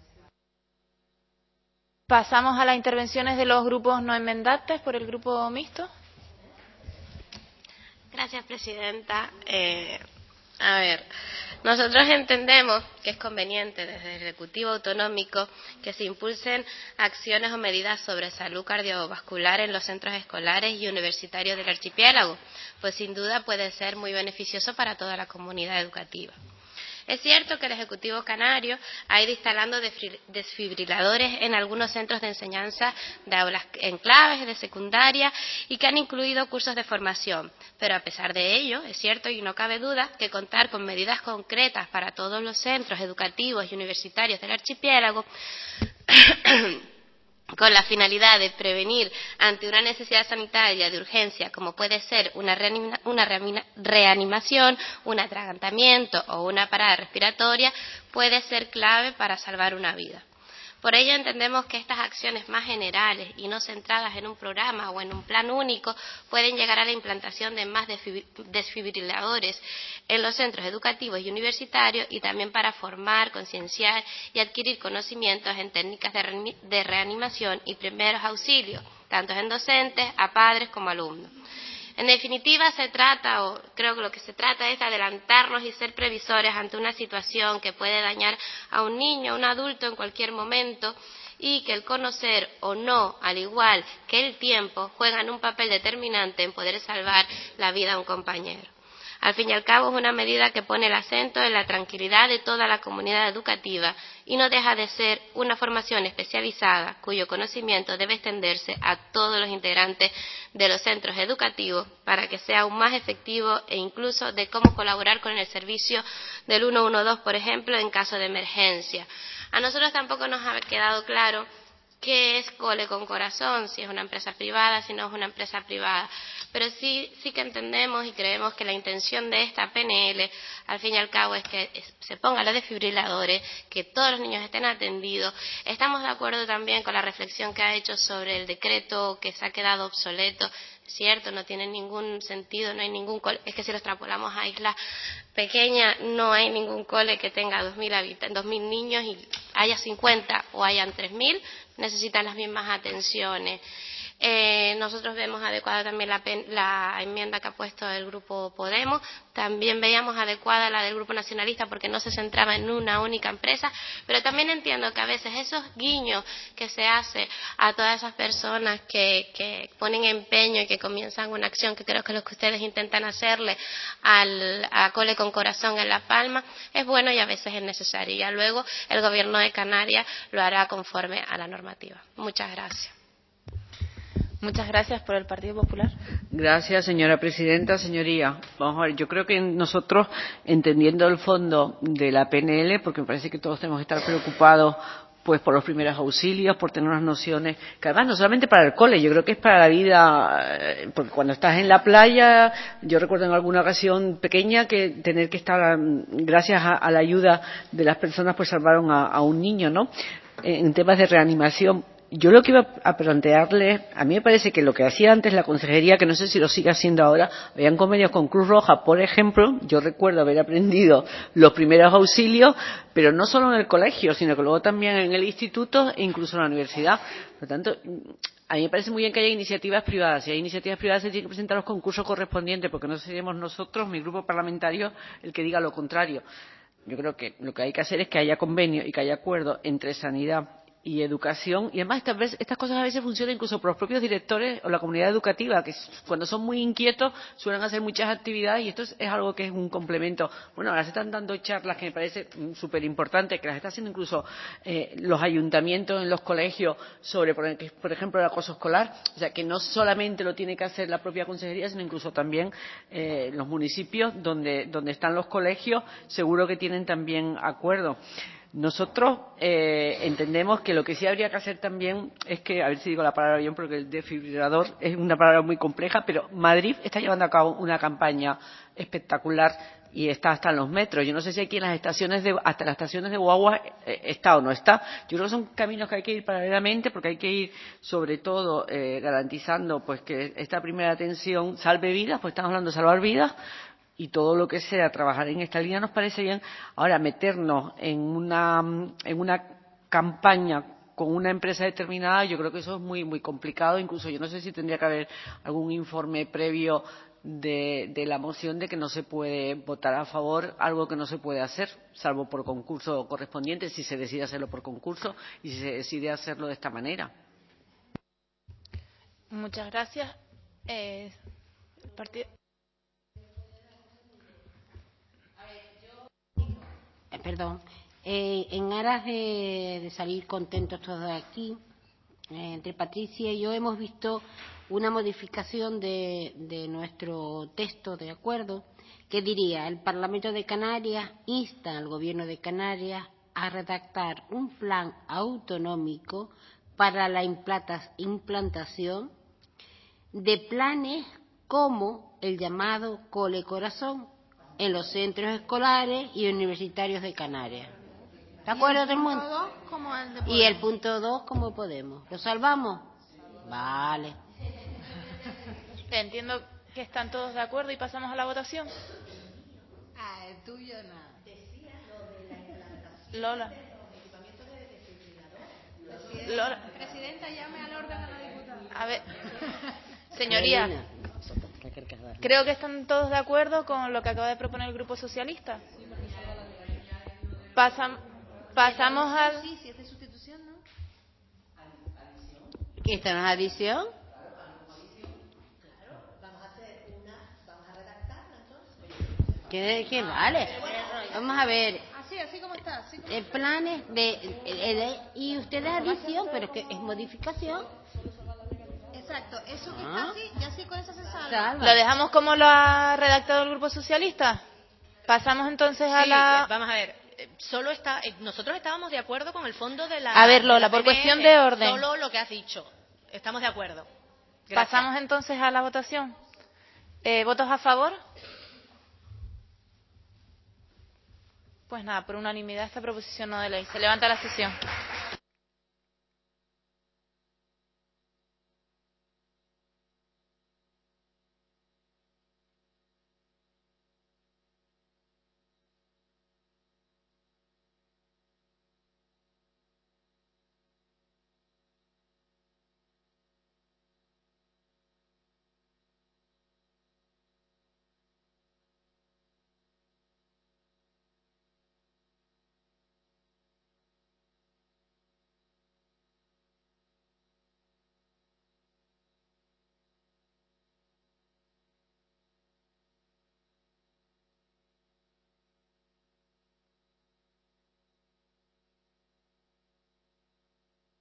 Pasamos a las intervenciones de los grupos no enmendantes por el grupo mixto. Gracias, presidenta. Eh, a ver, nosotros entendemos que es conveniente desde el Ejecutivo Autonómico que se impulsen acciones o medidas sobre salud cardiovascular en los centros escolares y universitarios del archipiélago, pues sin duda puede ser muy beneficioso para toda la comunidad educativa. Es cierto que el Ejecutivo Canario ha ido instalando desfibriladores en algunos centros de enseñanza de aulas enclaves de secundaria y que han incluido cursos de formación, pero a pesar de ello, es cierto y no cabe duda que contar con medidas concretas para todos los centros educativos y universitarios del archipiélago con la finalidad de prevenir ante una necesidad sanitaria de urgencia, como puede ser una, reanima, una reanimación, un atragantamiento o una parada respiratoria, puede ser clave para salvar una vida. Por ello entendemos que estas acciones más generales y no centradas en un programa o en un plan único pueden llegar a la implantación de más desfibriladores en los centros educativos y universitarios y también para formar, concienciar y adquirir conocimientos en técnicas de reanimación y primeros auxilios, tanto en docentes, a padres como alumnos. En definitiva, se trata, o creo que lo que se trata es de adelantarnos y ser previsores ante una situación que puede dañar a un niño, a un adulto en cualquier momento, y que el conocer o no, al igual que el tiempo, juegan un papel determinante en poder salvar la vida a un compañero. Al fin y al cabo, es una medida que pone el acento en la tranquilidad de toda la comunidad educativa y no deja de ser una formación especializada cuyo conocimiento debe extenderse a todos los integrantes de los centros educativos para que sea aún más efectivo e incluso de cómo colaborar con el servicio del ciento doce, por ejemplo, en caso de emergencia. A nosotros tampoco nos ha quedado claro qué es Cole con Corazón, si es una empresa privada, si no es una empresa privada. Pero sí, sí que entendemos y creemos que la intención de esta P N L, al fin y al cabo, es que se pongan los desfibriladores, que todos los niños estén atendidos. Estamos de acuerdo también con la reflexión que ha hecho sobre el decreto que se ha quedado obsoleto. Es cierto, no tiene ningún sentido, no hay ningún cole. Es que si lo extrapolamos a islas pequeñas, no hay ningún cole que tenga dos mil habitantes, dos mil niños y haya cincuenta o hayan tres mil, necesitan las mismas atenciones. Eh, nosotros vemos adecuada también la, la enmienda que ha puesto el Grupo Podemos. También veíamos adecuada la del Grupo Nacionalista porque no se centraba en una única empresa. Pero también entiendo que a veces esos guiños que se hace a todas esas personas que, que ponen empeño y que comienzan una acción, que creo que es lo que ustedes intentan hacerle al, a Cole con Corazón en La Palma, es bueno y a veces es necesario. Y ya luego el Gobierno de Canarias lo hará conforme a la normativa. Muchas gracias. Muchas gracias por el Partido Popular. Gracias, señora presidenta. Señoría, vamos a ver, yo creo que nosotros, entendiendo el fondo de la P N L, porque me parece que todos tenemos que estar preocupados pues por los primeros auxilios, por tener unas nociones, que además no solamente para el cole, yo creo que es para la vida, porque cuando estás en la playa, yo recuerdo en alguna ocasión pequeña que tener que estar, gracias a, a la ayuda de las personas, pues salvaron a, a un niño, ¿no? En temas de reanimación. Yo lo que iba a plantearle, a mí me parece que lo que hacía antes la consejería, que no sé si lo sigue haciendo ahora, habían convenios con Cruz Roja, por ejemplo. Yo recuerdo haber aprendido los primeros auxilios, pero no solo en el colegio, sino que luego también en el instituto e incluso en la universidad. Por lo tanto, a mí me parece muy bien que haya iniciativas privadas. Si hay iniciativas privadas se tienen que presentar los concursos correspondientes, porque no seremos nosotros, mi grupo parlamentario, el que diga lo contrario. Yo creo que lo que hay que hacer es que haya convenio y que haya acuerdo entre sanidad y educación, y además estas, veces, estas cosas a veces funcionan incluso por los propios directores o la comunidad educativa, que cuando son muy inquietos suelen hacer muchas actividades, y esto es, es algo que es un complemento. Bueno, ahora se están dando charlas que me parece súper importante, que las está haciendo incluso eh, los ayuntamientos en los colegios sobre, por, por ejemplo, el acoso escolar. O sea, que no solamente lo tiene que hacer la propia consejería, sino incluso también eh, los municipios donde, donde están los colegios, seguro que tienen también acuerdo. Nosotros eh, entendemos que lo que sí habría que hacer también es que, a ver si digo la palabra bien porque el desfibrilador es una palabra muy compleja, pero Madrid está llevando a cabo una campaña espectacular y está hasta en los metros. Yo no sé si aquí en las estaciones de, hasta las estaciones de guagua eh, está o no está. Yo creo que son caminos que hay que ir paralelamente, porque hay que ir sobre todo eh, garantizando pues que esta primera atención salve vidas, pues estamos hablando de salvar vidas, y todo lo que sea trabajar en esta línea nos parece bien. Ahora, meternos en una, en una campaña con una empresa determinada, yo creo que eso es muy muy complicado. Incluso yo no sé si tendría que haber algún informe previo de, de la moción de que no se puede votar a favor algo que no se puede hacer, salvo por concurso correspondiente, si se decide hacerlo por concurso y si se decide hacerlo de esta manera. Muchas gracias. Eh, partido... Perdón, eh, en aras de, de salir contentos todos de aquí, eh, entre Patricia y yo hemos visto una modificación de, de nuestro texto de acuerdo que diría: el Parlamento de Canarias insta al Gobierno de Canarias a redactar un plan autonómico para la implantación de planes como el llamado Cole Corazón en los centros escolares y universitarios de Canarias. ¿De acuerdo todo el mundo? Y el punto dos como Podemos. ¿Lo salvamos? Vale. Entiendo que están todos de acuerdo y pasamos a la votación. Ah, el tuyo nada. Decía lo de la implantación. Lola. Lola. Presidenta, llame al orden a la diputada. A ver, señoría. Creo que están todos de acuerdo con lo que acaba de proponer el Grupo Socialista. Pasam, pasamos al... Sí, si es de sustitución, ¿no? ¿Qué esta no es adición? Claro, vamos a hacer una, vamos a redactarla entonces. Que, que vale. Vamos a ver. Así, así como está. Así como Eh, planes de, eh, de- y ustedes adición, pero es que es modificación. Exacto, eso que Ah. está así, y así con eso se salva. Salva. ¿Lo dejamos como lo ha redactado el Grupo Socialista? Pasamos entonces a Sí, la... eh, vamos a ver. eh, Solo está, eh, nosotros estábamos de acuerdo con el fondo de la. A ver, Lola, de la por P N L, cuestión de orden. Solo lo que has dicho. Estamos de acuerdo. Gracias. Pasamos entonces a la votación. Eh, ¿Votos a favor? Pues nada, por unanimidad esta proposición no de ley. Se levanta la sesión.